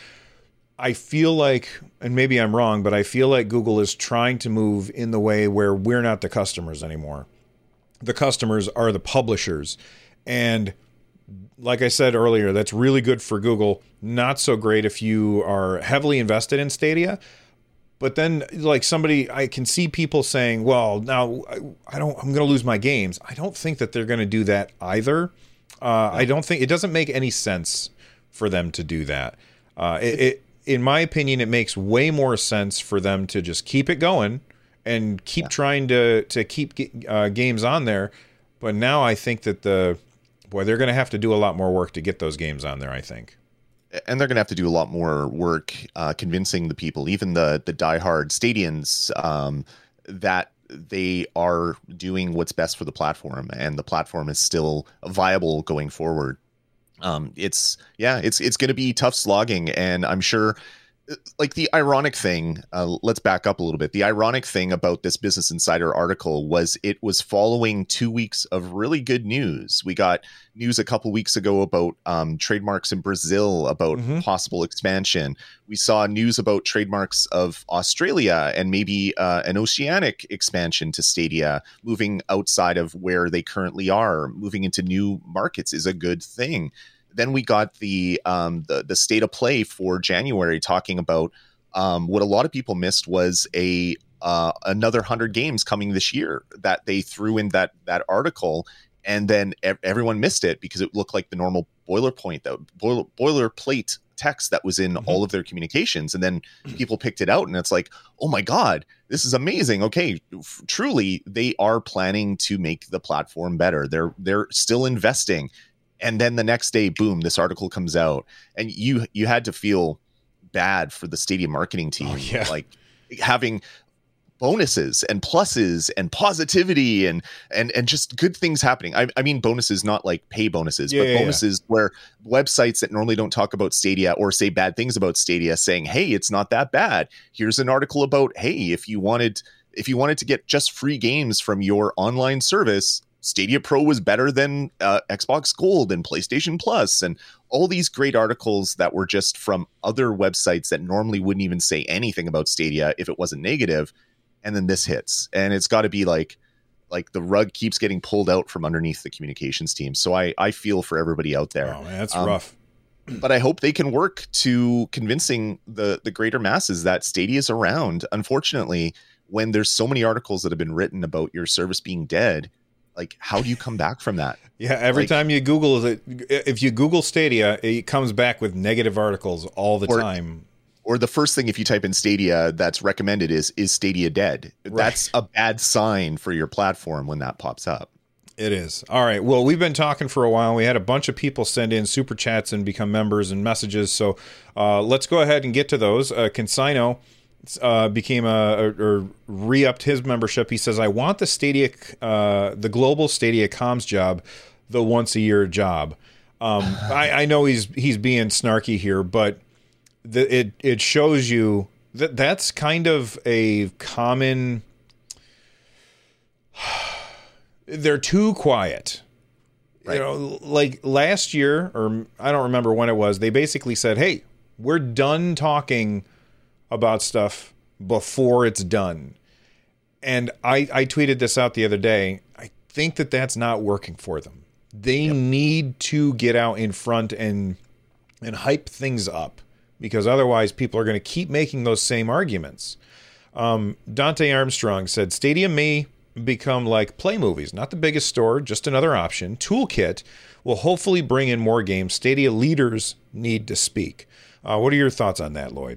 I feel like, and maybe I'm wrong, but I feel like Google is trying to move in the way where we're not the customers anymore. The customers are the publishers. And like I said earlier, that's really good for Google. Not so great if you are heavily invested in Stadia. But then, like, somebody, I can see people saying, well, now I, I don't, I'm going to lose my games. I don't think that they're going to do that either. Uh, I don't think, it doesn't make any sense for them to do that. Uh, it, it, in my opinion, it makes way more sense for them to just keep it going and keep yeah. trying to, to keep uh, games on there. But now I think that the, boy, they're going to have to do a lot more work to get those games on there, I think. And they're going to have to do a lot more work uh, convincing the people, even the the diehard Stadians, um, that they are doing what's best for the platform, and the platform is still viable going forward. Um, it's yeah, it's it's going to be tough slogging, and I'm sure. Like the ironic thing, uh, let's back up a little bit. The ironic thing about this Business Insider article was it was following two weeks of really good news. We got news a couple weeks ago about um, trademarks in Brazil, about mm-hmm. possible expansion. We saw news about trademarks of Australia and maybe uh, an oceanic expansion to Stadia, moving outside of where they currently are, moving into new markets is a good thing. Then we got the um, the the state of play for January, talking about um, what a lot of people missed was a uh, another hundred games coming this year that they threw in that that article, and then ev- everyone missed it because it looked like the normal boilerplate that boiler boilerplate text that was in mm-hmm. all of their communications, and then people picked it out, and it's like, oh my god, this is amazing. Okay, f- truly, they are planning to make the platform better. They're they're still investing. And then the next day, boom, this article comes out, and you you had to feel bad for the Stadia marketing team, oh, yeah. like having bonuses and pluses and positivity and and and just good things happening. I, I mean, bonuses, not like pay bonuses, yeah, but yeah, bonuses yeah. where websites that normally don't talk about Stadia or say bad things about Stadia saying, hey, it's not that bad. Here's an article about, hey, if you wanted if you wanted to get just free games from your online service, Stadia Pro was better than uh, Xbox Gold and PlayStation Plus, and all these great articles that were just from other websites that normally wouldn't even say anything about Stadia if it wasn't negative. And then this hits, and it's got to be like, like the rug keeps getting pulled out from underneath the communications team. So I, I feel for everybody out there. Oh man, that's um, rough. But I hope they can work to convincing the the greater masses that Stadia is around. Unfortunately, when there's so many articles that have been written about your service being dead, like, how do you come back from that? Yeah, every like, time you Google it, if you Google Stadia, it comes back with negative articles all the or, time. or the first thing if you type in Stadia that's recommended is is Stadia dead? Right. That's a bad sign for your platform when that pops up. It is. All right. Well, we've been talking for a while. We had a bunch of people send in super chats and become members and messages. So uh, let's go ahead and get to those. Uh, Consino uh, became a, or re-upped his membership. He says, I want the Stadia, uh, the global Stadia comms job, the once a year job. Um, I, I know he's he's being snarky here, but the, it it shows you that that's kind of a common. They're too quiet. Right. You know, like last year, or I don't remember when it was, they basically said, hey, we're done talking about stuff before it's done. And I, I tweeted this out the other day. I think that that's not working for them. They yep. need to get out in front and and hype things up, because otherwise people are going to keep making those same arguments. Um, Dante Armstrong said, Stadia may become like Play Movies, not the biggest store, just another option. Toolkit will hopefully bring in more games. Stadia leaders need to speak. Uh, what are your thoughts on that, Lloyd?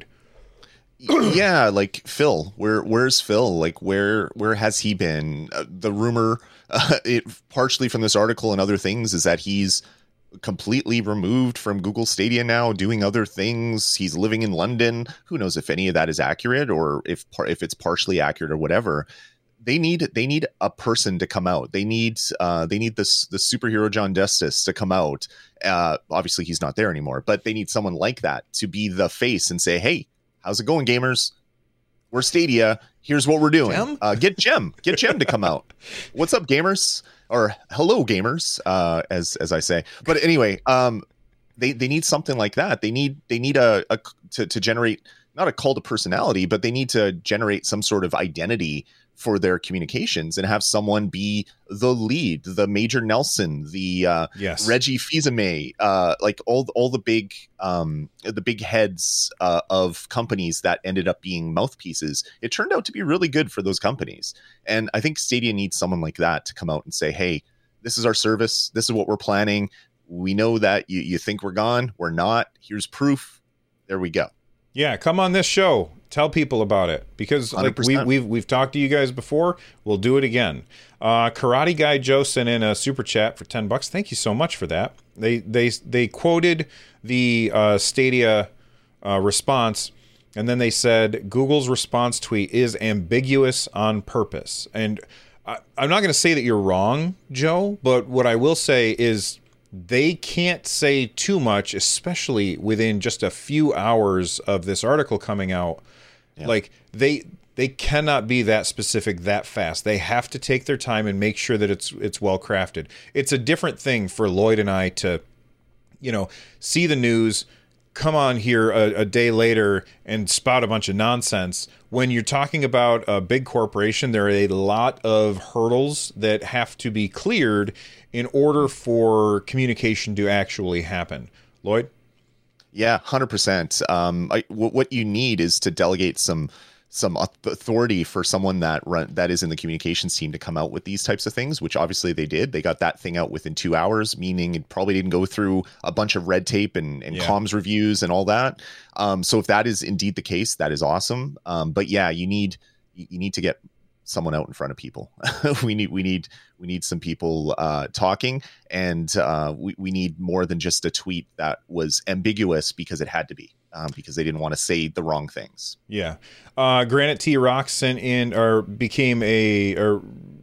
Yeah, like Phil, where where's Phil? Like where where has he been? Uh, the rumor, uh, it partially from this article and other things, is that he's completely removed from Google Stadia now, doing other things. He's living in London. Who knows if any of that is accurate, or if if it's partially accurate or whatever. They need they need a person to come out. They need uh, they need this the superhero John Justice to come out. Uh, obviously, he's not there anymore, but they need someone like that to be the face and say, "Hey, how's it going, gamers? We're Stadia. Here's what we're doing. Uh, get Jem, get Jem to come out. What's up, gamers? Or hello, gamers, uh, as as I say. But anyway, um, they they need something like that. They need they need a, a to to generate not a call to personality, but they need to generate some sort of identity for their communications and have someone be the lead, the Major Nelson, the uh, yes. Reggie Fils-Aimé, uh, like all all the big um, the big heads uh, of companies that ended up being mouthpieces. It turned out to be really good for those companies, and I think Stadia needs someone like that to come out and say, "Hey, this is our service. This is what we're planning. We know that you you think we're gone. We're not. Here's proof. There we go." Yeah, come on this show. Tell people about it, because like we, we've we've talked to you guys before. We'll do it again. Uh, Karate Guy Joe sent in a super chat for ten bucks. Thank you so much for that. They they they quoted the uh, Stadia uh, response, and then they said Google's response tweet is ambiguous on purpose. And I, I'm not going to say that you're wrong, Joe, but what I will say is they can't say too much, especially within just a few hours of this article coming out. Yeah. Like they they cannot be that specific that fast. They have to take their time and make sure that it's it's well crafted. It's a different thing for Lloyd and I to, you know, see the news, come on here a, a day later and spout a bunch of nonsense. When you're talking about a big corporation, there are a lot of hurdles that have to be cleared in order for communication to actually happen. Lloyd? Yeah, one hundred percent. Um, I, w- what you need is to delegate some some authority for someone that run that is in the communications team to come out with these types of things, which obviously they did. They got that thing out within two hours, meaning it probably didn't go through a bunch of red tape and, and yeah. comms reviews and all that. Um, so if that is indeed the case, that is awesome. Um, but yeah, you need you need to get someone out in front of people. we need we need we need some people uh talking, and uh we, we need more than just a tweet that was ambiguous because it had to be um, because they didn't want to say the wrong things. Yeah. uh Granite T Rock sent in or became a or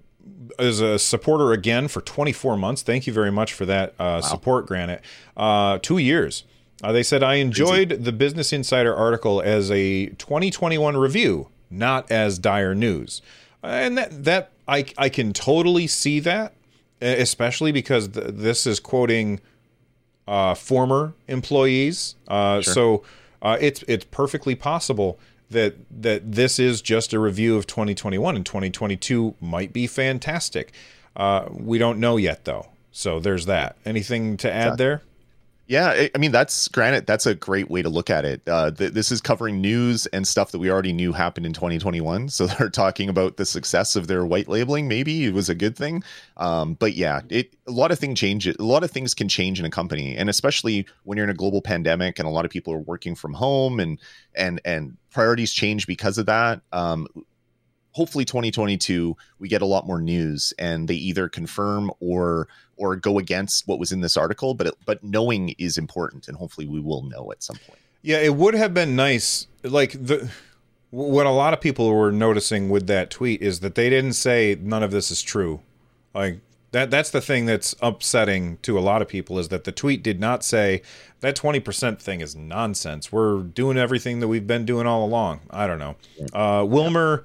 as a supporter again for twenty-four months. Thank you very much for that uh wow. support, Granite. Uh two years. Uh, they said, I enjoyed Crazy. the Business Insider article as a twenty twenty-one review, not as dire news. And that that I I can totally see that, especially because th- this is quoting uh, former employees. Uh, sure. So uh, it's it's perfectly possible that that this is just a review of twenty twenty-one, and twenty twenty-two might be fantastic. Uh, we don't know yet, though. So there's that. Anything to add there? Yeah, I I mean that's granted. That's a great way to look at it. Uh, th- this is covering news and stuff that we already knew happened in twenty twenty-one. So they're talking about the success of their white labeling. Maybe it was a good thing, um, but yeah, it a lot of things change. A lot of things can change in a company, and especially when you're in a global pandemic and a lot of people are working from home, and and and priorities change because of that. Um, hopefully twenty twenty-two we get a lot more news and they either confirm or or go against what was in this article, but it, but knowing is important, and hopefully we will know at some point. Yeah, it would have been nice. Like the what a lot of people were noticing with that tweet is that they didn't say none of this is true. Like that that's the thing that's upsetting to a lot of people, is that the tweet did not say that twenty percent thing is nonsense. We're doing everything that we've been doing all along. I don't know. Uh, Wilmer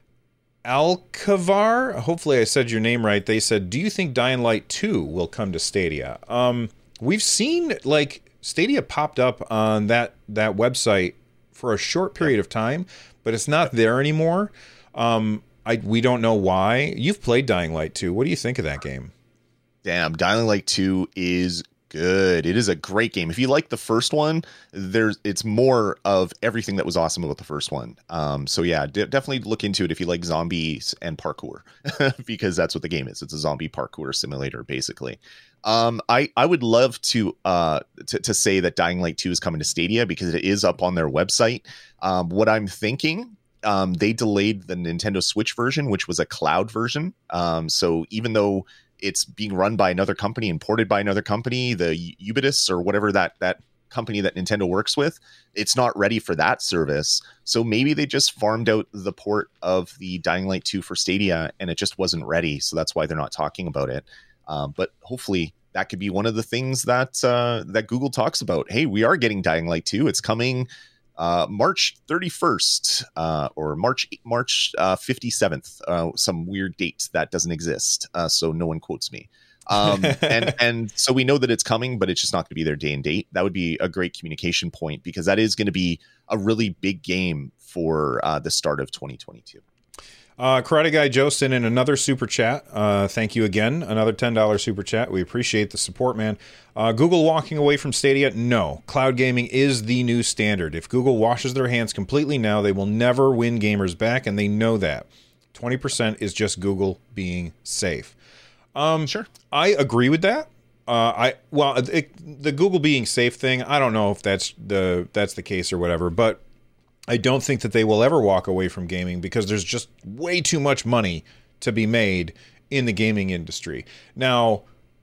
Alcavar, hopefully I said your name right. They said, do you think Dying Light two will come to Stadia? Um, we've seen like Stadia popped up on that, that website for a short period of time, but it's not there anymore. Um, I, we don't know why. You've played Dying Light two. What do you think of that game? Damn, Dying Light two is good. It is a great game. If you like the first one, there's it's more of everything that was awesome about the first one. Um, so yeah, de- definitely look into it if you like zombies and parkour, because that's what the game is. It's a zombie parkour simulator, basically. Um, I I would love to uh to, to say that Dying Light two is coming to Stadia because it is up on their website. Um, what I'm thinking. Um, they delayed the Nintendo Switch version, which was a cloud version. Um, so even though it's being run by another company and ported by another company, the Ubitus or whatever that that company that Nintendo works with, it's not ready for that service. So maybe they just farmed out the port of the Dying Light two for Stadia and it just wasn't ready. So that's why they're not talking about it. Um, but hopefully that could be one of the things that uh, that Google talks about. Hey, we are getting Dying Light two. It's coming uh, March thirty-first uh, or March March uh, fifty-seventh, uh, some weird date that doesn't exist. Uh, so no one quotes me. Um, and and so we know that it's coming, but it's just not going to be their day and date. That would be a great communication point because that is going to be a really big game for uh, the start of twenty twenty-two. Uh, Karate Guy Joe sent in another super chat. Uh, thank you again. Another ten dollars super chat. We appreciate the support, man. Uh, Google walking away from Stadia? No. Cloud gaming is the new standard. If Google washes their hands completely now, they will never win gamers back, and they know that. twenty percent is just Google being safe. Um, sure. I agree with that. Uh, I well, it, the Google being safe thing, I don't know if that's the that's the case or whatever, but I don't think that they will ever walk away from gaming because there's just way too much money to be made in the gaming industry. Now,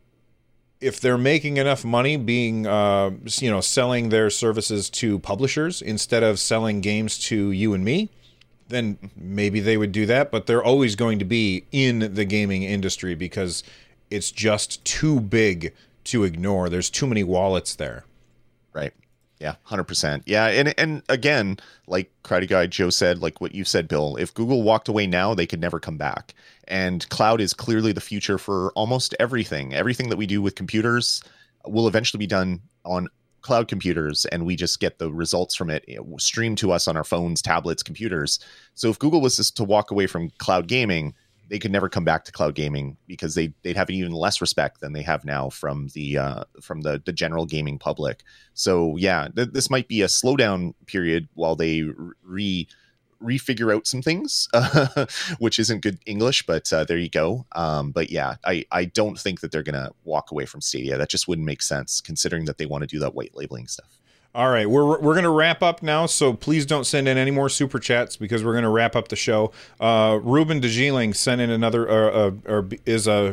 if they're making enough money being, uh, you know, selling their services to publishers instead of selling games to you and me, then maybe they would do that. But they're always going to be in the gaming industry because it's just too big to ignore. There's too many wallets there. Right. Yeah, one hundred percent. Yeah, and and again, like Karate Guy Joe said, like what you said, Bill, if Google walked away now, they could never come back. And cloud is clearly the future for almost everything. Everything that we do with computers will eventually be done on cloud computers, and we just get the results from it, you know, streamed to us on our phones, tablets, computers. So if Google was just to walk away from cloud gaming, they could never come back to cloud gaming because they they'd have even less respect than they have now from the uh, from the the general gaming public. So yeah, th- this might be a slowdown period while they re refigure out some things, uh, which isn't good English, but uh, there you go. Um, but yeah, I I don't think that they're gonna walk away from Stadia. That just wouldn't make sense considering that they want to do that white labeling stuff. All right, we're we're gonna wrap up now, so please don't send in any more super chats because we're gonna wrap up the show. Uh, Ruben DeGeeling sent in another, uh, uh, or is a.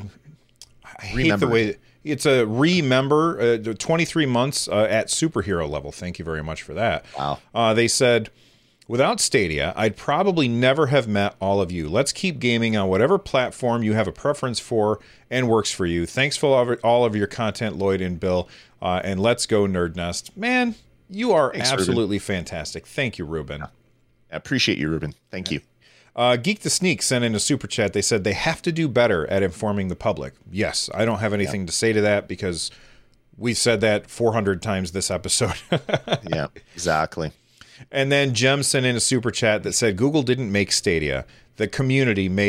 I hate remember. the way it's a remember. Uh, twenty-three months uh, at superhero level. Thank you very much for that. Wow. Uh, they said, without Stadia, I'd probably never have met all of you. Let's keep gaming on whatever platform you have a preference for and works for you. Thanks for all of your content, Lloyd and Bill, uh, and let's go Nerd Nest, man. You are Thanks, absolutely Ruben. Fantastic. Thank you, Ruben. I appreciate you, Ruben. Thank you. Uh, Geek the Sneak sent in a super chat. They said they have to do better at informing the public. Yes, I don't have anything yeah. to say to that because we've said that four hundred times this episode. Yeah, exactly. And then Jem sent in a super chat that said Google didn't make Stadia. The community made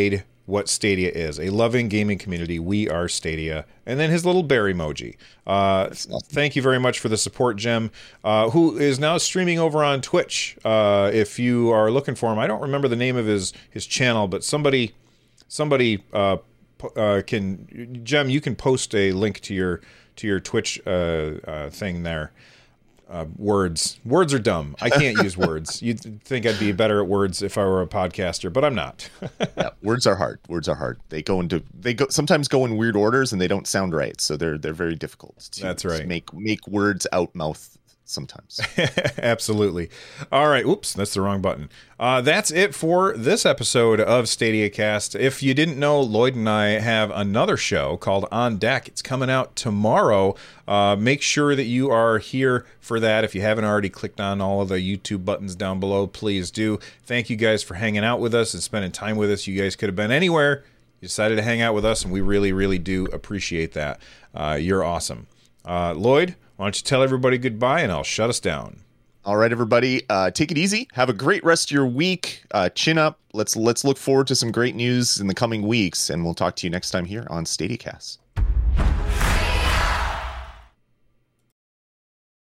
what Stadia is. A loving gaming community. We are Stadia. And then his little bear emoji. Uh, thank you very much for the support, Jem, uh, who is now streaming over on Twitch. Uh, if you are looking for him, I don't remember the name of his, his channel, but somebody somebody uh, uh, can... Jem, you can post a link to your to your Twitch uh, uh, thing there. Uh, words. Words are dumb. I can't use words. You'd think I'd be better at words if I were a podcaster, but I'm not. Yeah, words are hard. Words are hard. They go into they go sometimes go in weird orders and they don't sound right. So they're they're very difficult to That's right. make make words out mouth sometimes. Absolutely. All right. Oops, that's the wrong button. Uh, that's it for this episode of Stadia Cast. If you didn't know, Lloyd and I have another show called On Deck. It's coming out tomorrow. Uh, make sure that you are here for that. If you haven't already clicked on all of the YouTube buttons down below, please do. Thank you guys for hanging out with us and spending time with us. You guys could have been anywhere. You decided to hang out with us, and we really, really do appreciate that. Uh, you're awesome. Uh, Lloyd, why don't you tell everybody goodbye, and I'll shut us down. All right, everybody, uh, take it easy. Have a great rest of your week. Uh, chin up. Let's let's look forward to some great news in the coming weeks, and we'll talk to you next time here on StadiaCast.